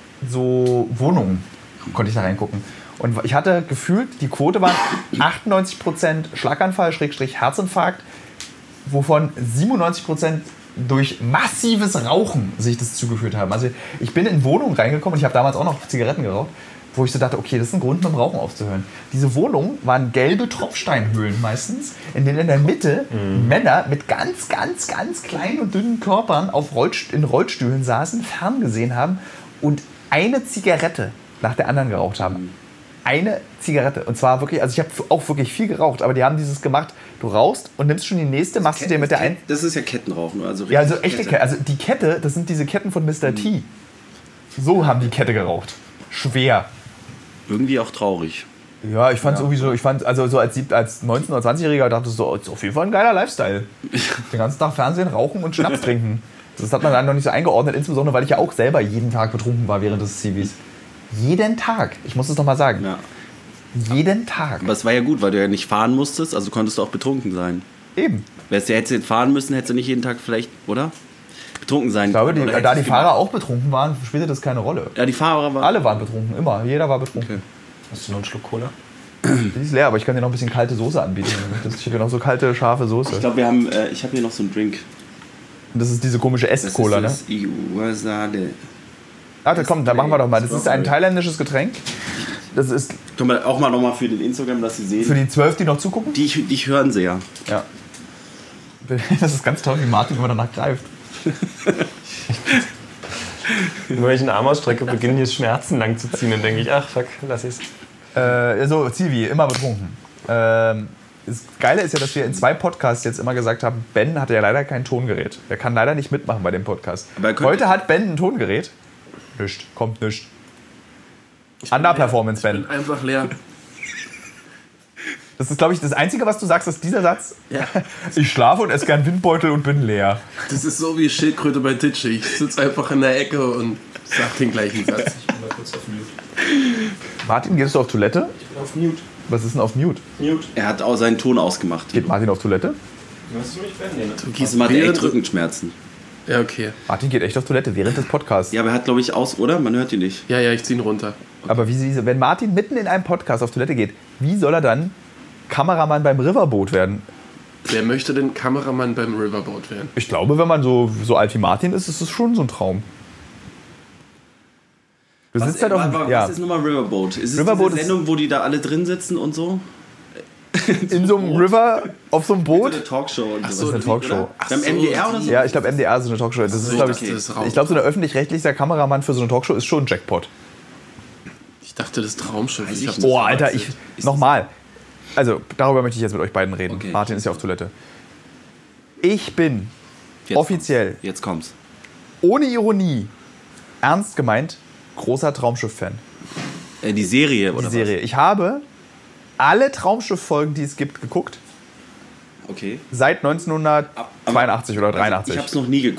so Wohnungen konnte ich da reingucken. Und ich hatte gefühlt, die Quote war achtundneunzig Prozent Schlaganfall, Schrägstrich Herzinfarkt, wovon siebenundneunzig Prozent durch massives Rauchen sich das zugeführt haben. Also ich bin in Wohnungen reingekommen und ich habe damals auch noch Zigaretten geraucht, wo ich so dachte, okay, das ist ein Grund, mit dem Rauchen aufzuhören. Diese Wohnungen waren gelbe Tropfsteinhöhlen meistens, in denen in der Mitte mhm. Männer mit ganz, ganz, ganz kleinen und dünnen Körpern auf Rollst- in Rollstühlen saßen, ferngesehen haben und eine Zigarette nach der anderen geraucht haben. Eine Zigarette. Und zwar wirklich, also ich habe auch wirklich viel geraucht, aber die haben dieses gemacht, du rauchst und nimmst schon die nächste, machst du dir mit der ein...
Das ist ja Kettenrauchen. Also
ja, also echte Kette. Also die Kette, das sind diese Ketten von Mister
Mhm.
T. So haben die Kette geraucht. Schwer.
Irgendwie auch traurig.
Ja, ich fand sowieso, ich fand, also so als, sieb- als neunzehn- oder zwanzigjähriger dachte ich so, ist auf jeden Fall ein geiler Lifestyle. Den ganzen Tag Fernsehen, rauchen und Schnaps trinken. Das hat man dann noch nicht so eingeordnet, insbesondere weil ich ja auch selber jeden Tag betrunken war während des Zivis. Jeden Tag. Ich muss es noch mal sagen.
Ja.
Jeden Tag.
Aber es war ja gut, weil du ja nicht fahren musstest, also konntest du auch betrunken sein.
Eben.
Wärst du hättest jetzt fahren müssen, hättest du nicht jeden Tag vielleicht, oder? Betrunken sein
Ich glaube, die,
können. Oder
da die
hättest du
Fahrer auch betrunken waren, spielte das keine Rolle.
gemacht? Ja, die Fahrer waren.
Alle waren betrunken, immer. Jeder war betrunken.
Okay.
Hast du noch einen Schluck Cola?
Die ist leer, aber ich kann dir noch ein bisschen kalte Soße anbieten. Ich habe noch so kalte, scharfe Soße.
Ich glaube, wir haben, äh, ich habe hier noch so einen Drink.
Und das ist diese komische
Das
Ess-Cola, ne?
ist das Iwasade.
Warte, komm, dann machen wir doch mal. Das ist ein thailändisches Getränk. Das ist
Können wir auch mal nochmal für den Instagram, dass Sie sehen.
für die zwölf, die noch zugucken.
die, ich- die ich hören sehr.
Ja. Das ist ganz toll, wie Martin immer danach greift.
Nur wenn ich einen Arm ausstrecke, beginnen hier Schmerzen lang zu ziehen. Dann denke ich, ach fuck, lass ich's.
Äh, so, Zivi, immer betrunken. Ähm, das Geile ist ja, dass wir in zwei Podcasts jetzt immer gesagt haben, Ben hatte ja leider kein Tongerät. Er kann leider nicht mitmachen bei dem Podcast.
Aber er könnte-
Heute hat Ben ein Tongerät. Nischt, kommt nischt. Underperformance, Ben.
Einfach leer.
Das ist, glaube ich, das Einzige, was du sagst, ist dieser Satz.
Ja.
Ich schlafe und esse gern Windbeutel und bin leer.
Das ist so wie Schildkröte bei Titsche. Ich sitze einfach in der Ecke und sag den gleichen Satz.
Ich bin mal kurz auf Mute.
Martin, gehst du auf Toilette?
Ich bin auf Mute.
Was ist denn auf Mute?
Mute.
Er hat auch seinen Ton ausgemacht.
Geht Martin auf Toilette?
Hörst du mich, Ben? Nee, ne?
Gießen hat
Während-
echt Rückenschmerzen.
Ja, okay.
Martin geht echt auf Toilette während des Podcasts.
Ja, aber er hat, glaube ich, aus, oder? Man hört ihn nicht.
Ja, ja, ich zieh ihn runter.
Aber wie sie, wenn Martin mitten in einem Podcast auf Toilette geht, wie soll er dann Kameramann beim Riverboat werden?
Wer möchte denn Kameramann beim Riverboat werden?
Ich glaube, wenn man so, so alt wie Martin ist, ist es schon so ein Traum. Du
Was,
sitzt halt auf
was,
dem,
was
ja,
ist nochmal Riverboat? Ist es
Riverboat
diese
ist-
Sendung, wo die da alle drin sitzen und so?
in so einem River, auf so einem
So
Boot.
eine Talkshow und
Ach
so.
so,
Das ist eine Talkshow.
Ach Beim M D R oder so?
Ja, ich glaube, M D R ist so eine Talkshow. Das ist,
so,
glaube ich,
okay. Das ist Raum.
ich glaube, so ein öffentlich-rechtlicher Kameramann für so eine Talkshow ist schon ein Jackpot.
Ich dachte, das Traumschiff.
Weiß
Ich
ich
hab
nicht.
das
Boah, Alter, ich,
Ist
nochmal. Also, darüber möchte ich jetzt mit euch beiden reden.
Okay.
Martin ist ja auf Toilette. Ich bin
Jetzt
offiziell,
kommt's. Jetzt kommt's.
ohne Ironie, ernst gemeint, großer Traumschiff-Fan.
Äh, die Serie, oder
Die Serie. Ich habe alle Traumschiff-Folgen, die es gibt, geguckt.
was? Okay.
Seit neunzehnhundertzweiundachtzig oder
Also,
dreiundachtzig.
ich habe es noch nie geguckt.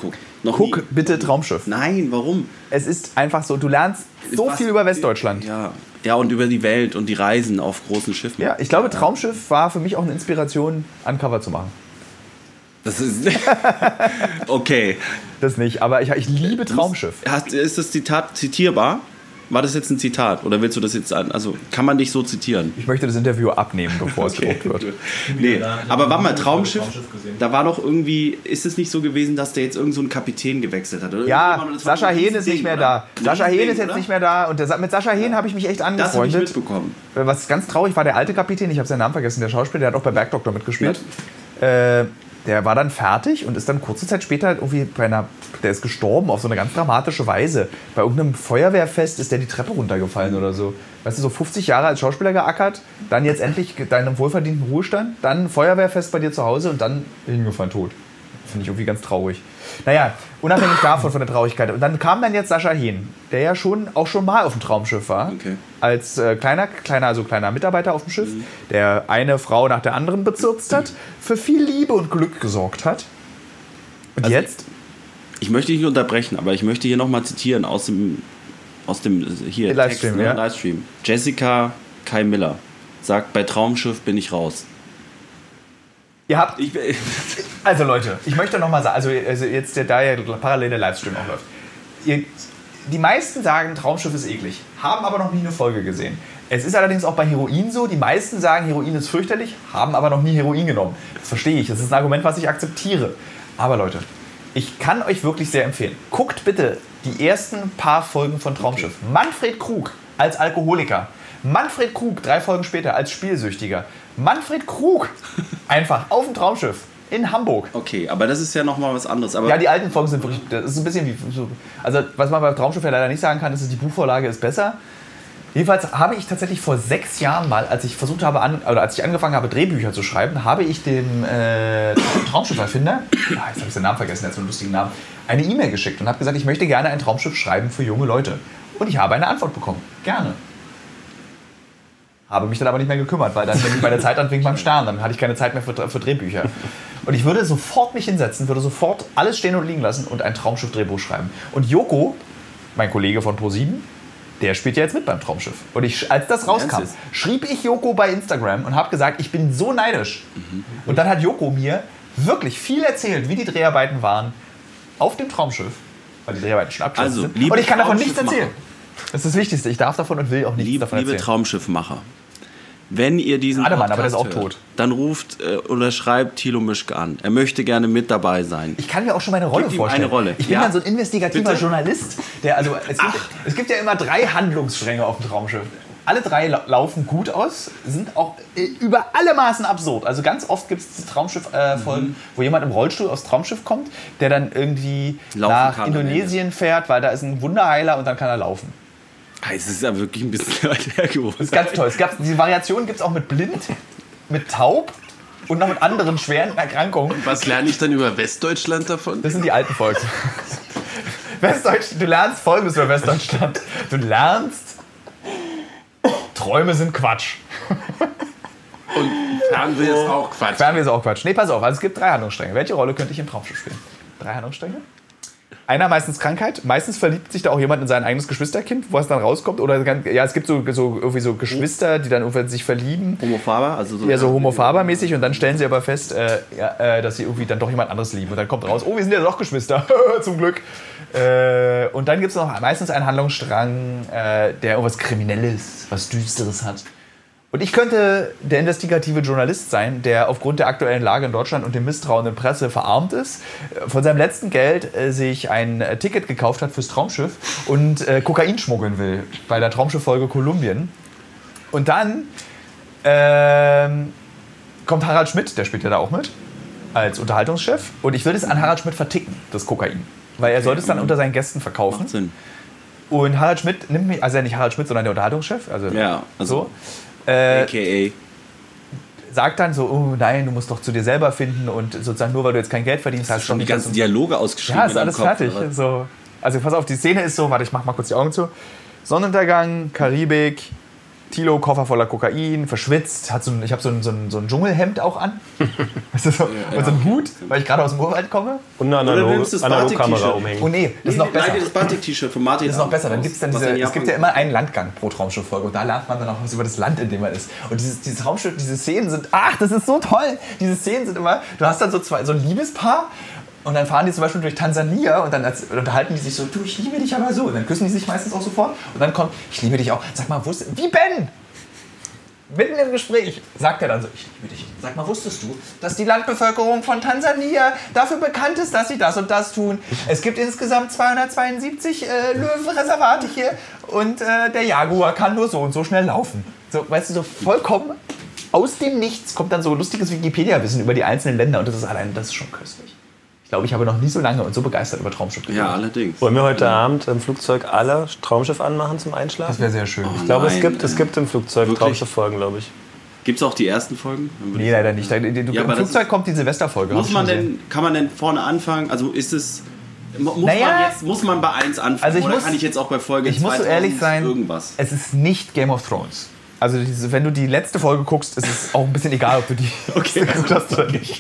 Noch
Guck
nie.
bitte Traumschiff.
Nein, warum?
Es ist einfach so, du lernst so
Was-
viel über Westdeutschland.
Ja. ja, und über die Welt und die Reisen auf großen Schiffen.
Ja, ich glaube, Traumschiff war für mich auch eine Inspiration, Uncover zu machen.
Das ist... okay.
Das nicht, aber ich, ich liebe Traumschiff.
Hast, ist das Zitat zitierbar? War das jetzt ein Zitat? Oder willst du das jetzt an? Also, kann man dich so zitieren?
Ich möchte das Interview abnehmen, bevor es gedruckt wird.
Nee, aber warte mal, Traumschiff, da war doch irgendwie, ist es nicht so gewesen, dass der jetzt irgend so einen Kapitän gewechselt hat? Oder
Ja,
irgendjemand, das war
Sascha
ein
Hehn ist nicht
Riesending,
mehr
oder?
da.
Ein
Sascha Hehn ist
Riesending,
jetzt
oder?
nicht mehr da. Und der, mit Sascha Hehn habe ich mich echt
Das habe ich
angefreundet.
mitbekommen.
Was ganz traurig war, der alte Kapitän, ich habe seinen Namen vergessen, der Schauspieler, der hat auch bei Bergdoktor mitgespielt. Äh, der war dann fertig und ist dann kurze Zeit später irgendwie bei einer, der ist gestorben auf so eine ganz dramatische Weise. Bei irgendeinem Feuerwehrfest ist der die Treppe runtergefallen oder so. Weißt du, so fünfzig Jahre als Schauspieler geackert, dann jetzt endlich deinen wohlverdienten Ruhestand, dann Feuerwehrfest bei dir zu Hause und dann hingefallen tot. Finde ich irgendwie ganz traurig. Naja, unabhängig davon, von der Traurigkeit. Und dann kam dann jetzt Sascha Hehn, der ja schon auch schon mal auf dem Traumschiff war.
Okay.
Als äh, kleiner, kleiner, also kleiner Mitarbeiter auf dem Schiff,
Mhm.
der eine Frau nach der anderen bezirzt hat, für viel Liebe und Glück gesorgt hat. Und
Also,
jetzt?
Ich möchte dich nicht unterbrechen, aber ich möchte hier nochmal zitieren aus dem, aus dem hier,
Den Livestream,
Text, ne?
ja.
Livestream. Jessica Kai Miller sagt, bei Traumschiff bin ich raus.
Ihr habt,
Ich,
also Leute, ich möchte noch mal sagen, also, also jetzt, der, da ja parallel der Livestream auch läuft. Ihr, die meisten sagen, Traumschiff ist eklig, haben aber noch nie eine Folge gesehen. Es ist allerdings auch bei Heroin so, die meisten sagen, Heroin ist fürchterlich, haben aber noch nie Heroin genommen. Das verstehe ich, das ist ein Argument, was ich akzeptiere. Aber Leute, ich kann euch wirklich sehr empfehlen, guckt bitte die ersten paar Folgen von Traumschiff. Manfred Krug als Alkoholiker, Manfred Krug drei Folgen später als Spielsüchtiger, Manfred Krug einfach auf dem Traumschiff in Hamburg.
okay, aber das ist ja nochmal was anderes. Aber
Ja, die alten Folgen sind wirklich, das ist ein bisschen wie, so, also was man beim Traumschiff ja leider nicht sagen kann, ist, dass die Buchvorlage ist besser. Jedenfalls habe ich tatsächlich vor sechs Jahren mal, als ich versucht habe, an, oder als ich angefangen habe, Drehbücher zu schreiben, habe ich dem äh, Traumschifferfinder, ah, jetzt habe ich den Namen vergessen, der hat so einen lustigen Namen, eine E-Mail geschickt und habe gesagt, ich möchte gerne ein Traumschiff schreiben für junge Leute. Und ich habe eine Antwort bekommen. Gerne. Habe mich dann aber nicht mehr gekümmert, weil dann bin ich bei der Zeit anfing beim Stern. Dann hatte ich keine Zeit mehr für, für Drehbücher. Und ich würde sofort mich hinsetzen, würde sofort alles stehen und liegen lassen und ein Traumschiff-Drehbuch schreiben. Und Joko, mein Kollege von ProSieben, der spielt ja jetzt mit beim Traumschiff. Und ich, als das rauskam,
Ernst?
schrieb ich Joko bei Instagram und habe gesagt, ich bin so neidisch. Und dann hat Joko mir wirklich viel erzählt, wie die Dreharbeiten waren auf dem Traumschiff, weil die Dreharbeiten schon abgeschlossen
Also,
sind.
liebe
Und ich kann davon nichts
Traumschiffmacher.
erzählen. Das ist das Wichtigste. Ich darf davon und will auch nichts
Lieb,
davon
liebe
erzählen.
Traumschiffmacher, wenn ihr diesen
Ademann, aber der ist auch
hört,
tot.
dann ruft äh, oder schreibt Thilo Mischke an. Er möchte gerne mit dabei sein.
Ich kann mir auch schon meine Rolle
Gib ihm
vorstellen.
eine Rolle.
Ich bin
Ja.
dann so ein investigativer
Bitte?
Journalist, der also es gibt, es gibt ja immer drei Handlungsstränge auf dem Traumschiff. Alle drei la laufen gut aus, sind auch äh, über alle Maßen absurd. Also ganz oft gibt es Traumschiff-Folgen,
Mhm.
wo jemand im Rollstuhl aufs Traumschiff kommt, der dann irgendwie
Laufen
nach
kann am
Indonesien fährt, weil da ist ein Wunderheiler und dann kann er laufen.
Ah, Es ist ja wirklich ein bisschen weit hergeholt.
Das ist ganz toll. Es gab, diese Variation gibt es auch mit blind, mit taub und noch mit anderen schweren Erkrankungen.
Was lerne ich dann über Westdeutschland davon?
Das sind die alten Folgen. Westdeutsch, du lernst Folgendes über Westdeutschland. Du lernst, Träume sind Quatsch.
Und Fernweh ist auch Quatsch.
Fernweh ist auch Quatsch. Nee, pass auf, also es gibt drei Handlungsstränge. Welche Rolle könnte ich im Traumschiff spielen? Drei Handlungsstränge? Einer meistens Krankheit, meistens verliebt sich da auch jemand in sein eigenes Geschwisterkind, wo es dann rauskommt. Oder ganz- ja, es gibt so, so, irgendwie so Geschwister, die dann irgendwie sich verlieben.
Homophaber? Also so
Ja, so homophabermäßig und dann stellen sie aber fest, äh, ja, äh, dass sie irgendwie dann doch jemand anderes lieben. Und dann kommt raus, oh, wir sind ja doch Geschwister, zum Glück. Äh, und dann gibt es noch meistens einen Handlungsstrang, äh, der irgendwas Kriminelles, was Düsteres hat. Und ich könnte der investigative Journalist sein, der aufgrund der aktuellen Lage in Deutschland und dem Misstrauen der Presse verarmt ist, äh, von seinem letzten Geld äh, sich ein äh, Ticket gekauft hat fürs Traumschiff und äh, Kokain schmuggeln will bei der Traumschiff-Folge Kolumbien. Und dann ähm, kommt Harald Schmidt, der spielt ja da auch mit, als Unterhaltungschef. Und ich will das an Harald Schmidt verticken, das Kokain. Weil er sollte es dann unter seinen Gästen verkaufen.
Macht Sinn.
Und Harald Schmidt nimmt mich, also nicht Harald Schmidt, sondern der Unterhaltungschef, also,
Ja, also
so, äh,
A K A
sagt dann so, oh nein, du musst doch zu dir selber finden und sozusagen nur, weil du jetzt kein Geld verdienst, hast du
schon
doch
die
nicht
ganzen
das-
Dialoge ausgeschrieben
Ja, ist
in deinem
alles
Kopf,
fertig.
oder?
So. Also pass auf, die Szene ist so, warte, ich mach mal kurz die Augen zu. Sonnenuntergang, Karibik, Thilo, Koffer voller Kokain, verschwitzt, hat so ein, ich habe so ein, so, ein, so ein Dschungelhemd auch an. Weißt du, so, ja, und so einen Hut, weil ich gerade aus dem Urwald komme.
Und eine Analogkamera umhängen.
Oh nee, das ist noch besser.
Nein, das Batik-T-Shirt von Martin.
Das ist noch besser. Dann gibt's dann diese, es gibt ja immer einen Landgang pro Traumschiff-Folge und da lernt man dann auch was über das Land, in dem man ist. Und dieses, dieses Traumschiff, diese Szenen sind, ach, das ist so toll. Diese Szenen sind immer, du hast dann so zwei, so ein Liebespaar. Und dann fahren die zum Beispiel durch Tansania und dann unterhalten die sich so, du, ich liebe dich aber so. Und dann küssen die sich meistens auch sofort. Und dann kommt, ich liebe dich auch. Sag mal, wusstest du, wie Ben? Mitten im Gespräch sagt er dann so, ich liebe dich. Sag mal, wusstest du, dass die Landbevölkerung von Tansania dafür bekannt ist, dass sie das und das tun? Es gibt insgesamt zweihundertzweiundsiebzig äh, Löwenreservate hier und äh, der Jaguar kann nur so und so schnell laufen. So, weißt du, so vollkommen aus dem Nichts kommt dann so lustiges Wikipedia-Wissen über die einzelnen Länder und das ist allein, das ist schon köstlich. Ich glaube, ich habe noch nie so lange und so begeistert über Traumschiff gesprochen.
Ja, allerdings.
Wollen wir heute ja. Abend im Flugzeug alle Traumschiff anmachen zum Einschlafen?
Das wäre sehr schön.
Oh,
ich glaube,
nein.
es gibt, es gibt im Flugzeug
Wirklich?
Traumschiff-Folgen, glaube ich.
Gibt es auch die ersten Folgen?
Nee, leider nicht. Du,
Ja,
Im Flugzeug kommt die Silvesterfolge.
Muss man denn, kann man denn vorne anfangen? Also ist es... Muss,
naja,
man jetzt, muss man bei eins anfangen?
Also ich
oder
muss,
kann ich jetzt auch bei Folge
ich muss so ehrlich sein,
irgendwas?
Es ist nicht Game of Thrones. Also diese, wenn du die letzte Folge guckst, ist es auch ein bisschen egal, ob du die
okay.
geguckt hast oder nicht.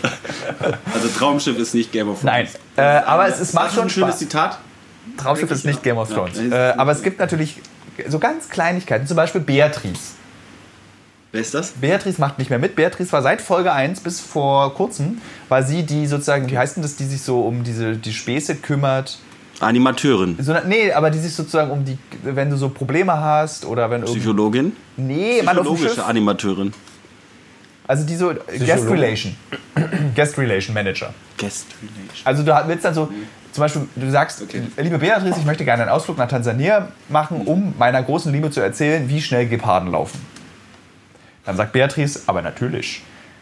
Also Traumschiff ist nicht Game of Thrones.
Nein, äh, aber es, es macht schon
ein schönes
Spaß.
Zitat.
Traumschiff ist nicht Game of
Ja.
Thrones. Äh, aber es gibt natürlich so ganz Kleinigkeiten, zum Beispiel Beatrice.
Wer ist das?
Beatrice macht nicht mehr mit. Beatrice war seit Folge eins bis vor kurzem, war sie die sozusagen, wie heißt denn das, die sich so um diese, die Späße kümmert.
Animateurin.
So, nee, aber die sich sozusagen um die, wenn du so Probleme hast oder wenn
Psychologin?
Nee, man auf dem
Psychologische
Schiff.
Animateurin.
Also die so Guest Relation. Guest Relation Manager.
Guest Relation.
Also du willst dann so, zum Beispiel, du sagst,
Okay.
liebe Beatrice, ich möchte gerne einen Ausflug nach Tansania machen, um meiner großen Liebe zu erzählen, wie schnell Geparden laufen. Dann sagt Beatrice, aber natürlich.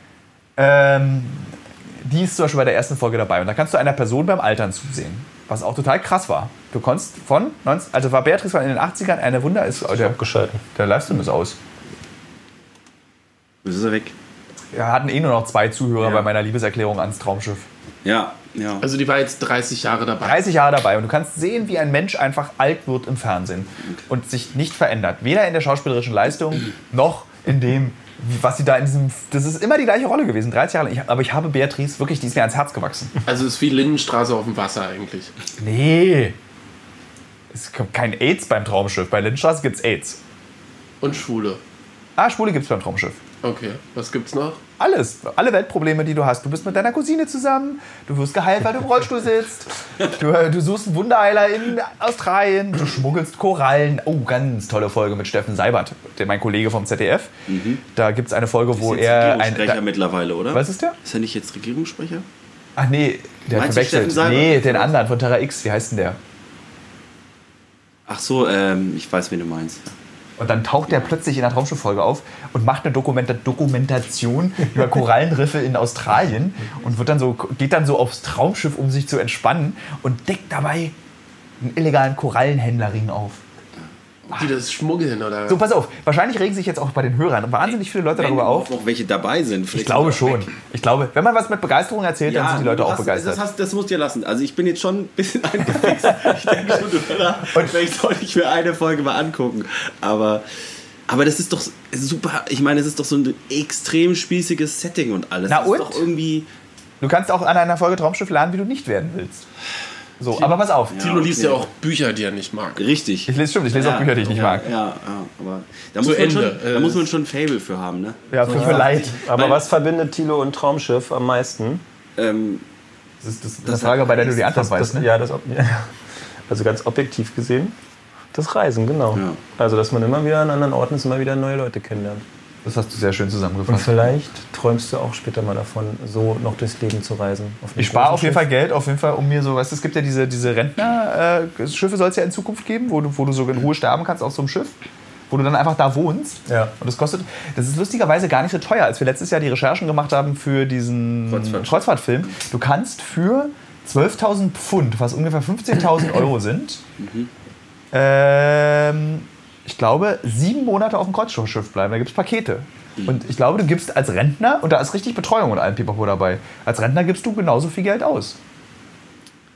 Ähm, die ist zum Beispiel bei der ersten Folge dabei. Und da kannst du einer Person beim Altern zusehen. Was auch total krass war. Du konntest von, neunzig, also war Beatrice in den achtzigern eine Wunder, ist der,
Abgeschalten.
der Livestream ist aus.
Jetzt ist er weg.
Wir hatten eh nur noch zwei Zuhörer
Ja.
bei meiner Liebeserklärung ans Traumschiff.
Ja, ja.
Also die war jetzt dreißig Jahre dabei.
dreißig Jahre dabei und du kannst sehen, wie ein Mensch einfach alt wird im Fernsehen und sich nicht verändert. Weder in der schauspielerischen Leistung noch in dem, was sie da in diesem... Das ist immer die gleiche Rolle gewesen, dreißig Jahre lang. Ich, aber ich habe Beatrice wirklich, die ist mir ans Herz gewachsen.
Also es ist wie Lindenstraße auf dem Wasser eigentlich.
Nee. Es gibt kein AIDS beim Traumschiff. Bei Lindenstraße gibt es AIDS.
Und Schwule.
Ah, Schwule gibt es beim Traumschiff.
Okay, was gibt's noch?
Alles. Alle Weltprobleme, die du hast. Du bist mit deiner Cousine zusammen, du wirst geheilt, weil du im Rollstuhl sitzt. Du, du suchst einen Wunderheiler in Australien, du schmuggelst Korallen. Oh, ganz tolle Folge mit Steffen Seibert, der, mein Kollege vom Z D F.
Mhm.
Da gibt es eine Folge, wo
Ist jetzt
er...
Regierungssprecher
Ein,
mittlerweile, oder?
was ist der?
Ist er nicht jetzt Regierungssprecher?
Ach nee, der
Meinst du
verwechselt.
Steffen Seibert?
Nee, den anderen von Terra X. Wie heißt denn der?
Ach so, ähm, ich weiß, wen du meinst.
Und dann taucht der plötzlich in der Traumschiff-Folge auf und macht eine Dokumenta- Dokumentation über Korallenriffe in Australien und wird dann so, geht dann so aufs Traumschiff, um sich zu entspannen und deckt dabei einen illegalen Korallenhändlerring auf.
Die das schmuggeln, oder?
So, pass auf, wahrscheinlich regen sich jetzt auch bei den Hörern wahnsinnig viele Leute
Wenn
darüber
überhaupt
auf.
noch welche dabei sind.
Ich
Vielleicht
glaube
sind wir
schon. Ich glaube, wenn man was mit Begeisterung erzählt, dann sind die Leute
du
auch
hast,
begeistert.
Das, hast, das musst du dir lassen. Also ich bin jetzt schon ein bisschen angefixt. Ich denke schon, du oder? Und vielleicht sollte ich mir eine Folge mal angucken. Aber, aber das ist doch super. Ich meine, es ist doch so ein extrem spießiges Setting und alles.
Na
das
und?
ist doch irgendwie...
Du kannst auch an einer Folge Traumschiff lernen, wie du nicht werden willst. So, aber pass auf.
Tilo liest ja auch Bücher, die er nicht mag.
Richtig.
Ich lese, stimmt, ich lese auch Bücher, die ich nicht
ja,
mag.
Ja, ja, aber da
Zu
muss, man
Ende.
schon, da muss man schon ein Fable für haben, ne?
Ja, für, für Leid.
Aber
Weil-
was verbindet Thilo und Traumschiff am meisten?
Ähm,
Das ist das, das eine Frage, bei der du die Antwort
Das,
weißt,
das,
ne?
ja, das, ja. Also ganz objektiv gesehen, das Reisen, genau.
Ja.
Also, dass man immer wieder an anderen Orten ist, immer wieder neue Leute kennenlernt.
Das hast du sehr schön
Und
zusammengefasst.
vielleicht träumst du auch später mal davon, so noch durchs Leben zu reisen. Auf einem
Ich spare
großen
auf jeden
Schiff.
Fall Geld, auf jeden Fall, um mir so, weißt du, es gibt ja diese, diese Rentner-Schiffe, soll es ja in Zukunft geben, wo du, wo du so in Ruhe sterben kannst auf so einem Schiff, wo du dann einfach da wohnst.
Ja.
Und das kostet, das ist lustigerweise gar nicht so teuer, als wir letztes Jahr die Recherchen gemacht haben für diesen
Kreuzfahrt.
Kreuzfahrtfilm. Du kannst für zwölftausend Pfund, was ungefähr fünfzehntausend Euro sind, ähm, ich glaube, sieben Monate auf dem Kreuzfahrtschiff bleiben. Da gibt es Pakete. Und ich glaube, du gibst als Rentner, und da ist richtig Betreuung und allem Pipapo dabei, als Rentner gibst du genauso viel Geld aus.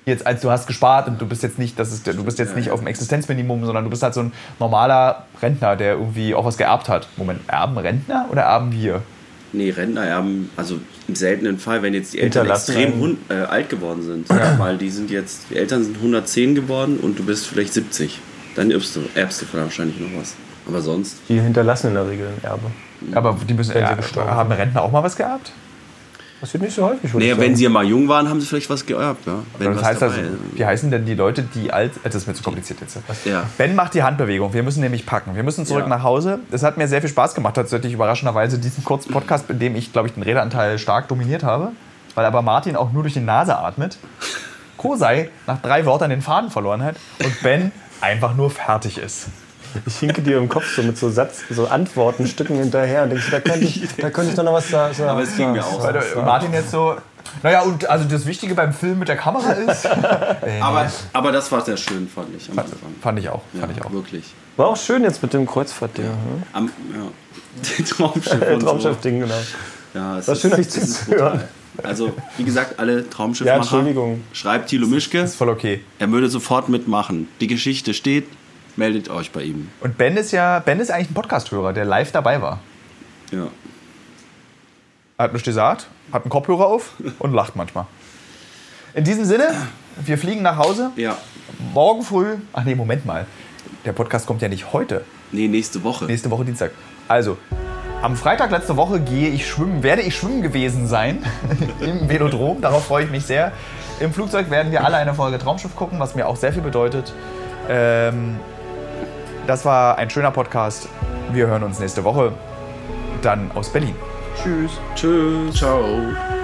jetzt als du hast gespart und du bist jetzt nicht, das ist, du bist jetzt nicht auf dem Existenzminimum, sondern du bist halt so ein normaler Rentner, der irgendwie auch was geerbt hat. Moment, erben Rentner oder erben wir?
Nee, Rentner erben, also im seltenen Fall, wenn jetzt die Eltern
Hinterlassen
extrem
einen.
hun- äh, alt geworden sind, ja. weil die sind jetzt, die Eltern sind hundertzehn geworden und du bist vielleicht siebzig. Dann erbst du, erbst du wahrscheinlich noch was. Aber sonst.
Die hinterlassen in der Regel ein Erbe.
Aber die müssen,
Wenn sie
ja,
gestorben
haben Rentner auch mal was geerbt?
Das wird nicht so häufig, würde
Naja,
ich
wenn
sagen.
sie ja mal jung waren, haben sie vielleicht was geerbt. Ja? Wenn
Das
was
heißt
dabei
also,
ist.
wie heißen denn die Leute, die alt... Das ist mir zu kompliziert jetzt.
Ja.
Ben macht die Handbewegung. Wir müssen nämlich packen. Wir müssen zurück
Ja.
nach Hause. Es hat mir sehr viel Spaß gemacht, tatsächlich überraschenderweise, diesen kurzen Podcast, in dem ich, glaube ich, den Redeanteil stark dominiert habe. Weil aber Martin auch nur durch die Nase atmet. Kosei nach drei Wörtern den Faden verloren hat. Und Ben einfach nur fertig ist.
Ich hinke dir im Kopf so mit so Satz, so Antwortenstücken hinterher und denkst, da könnte ich, da könnte ich doch noch was sagen.
Aber es ging mir auch.
Weil der Martin jetzt so... Naja, und also das Wichtige beim Film mit der Kamera ist... äh,
Aber, aber das war sehr schön, fand ich am Anfang.
Fand ich auch.
Ja,
Fand ich auch.
wirklich.
War auch schön jetzt mit dem Kreuzfahrt-Ding. Ja.
Am, ja. Traumschiff und so.
Traumschiff-Ding, genau.
Ja, es
War
ist,
schön, euch
es ist
zuzuhören.
brutal. Also, wie gesagt, alle
Ja,
Traumschiffmacher,
Entschuldigung.
schreibt Thilo Mischke.
Ist voll okay.
Er würde sofort mitmachen. Die Geschichte steht, meldet euch bei ihm.
Und Ben ist ja... Ben ist eigentlich ein Podcast-Hörer, der live dabei war.
Ja.
Hat nichts gesagt, hat einen Kopfhörer auf und lacht manchmal. In diesem Sinne, wir fliegen nach Hause.
Ja.
Morgen früh... Ach nee, Moment mal. Der Podcast kommt ja nicht heute.
Nee, nächste Woche.
Nächste Woche Dienstag. Also, am Freitag letzte Woche gehe ich schwimmen, werde ich schwimmen gewesen sein im Velodrom. Darauf freue ich mich sehr. Im Flugzeug werden wir alle eine Folge Traumschiff gucken, was mir auch sehr viel bedeutet. Ähm, das war ein schöner Podcast. Wir hören uns nächste Woche dann aus Berlin. Tschüss.
Tschüss.
Ciao.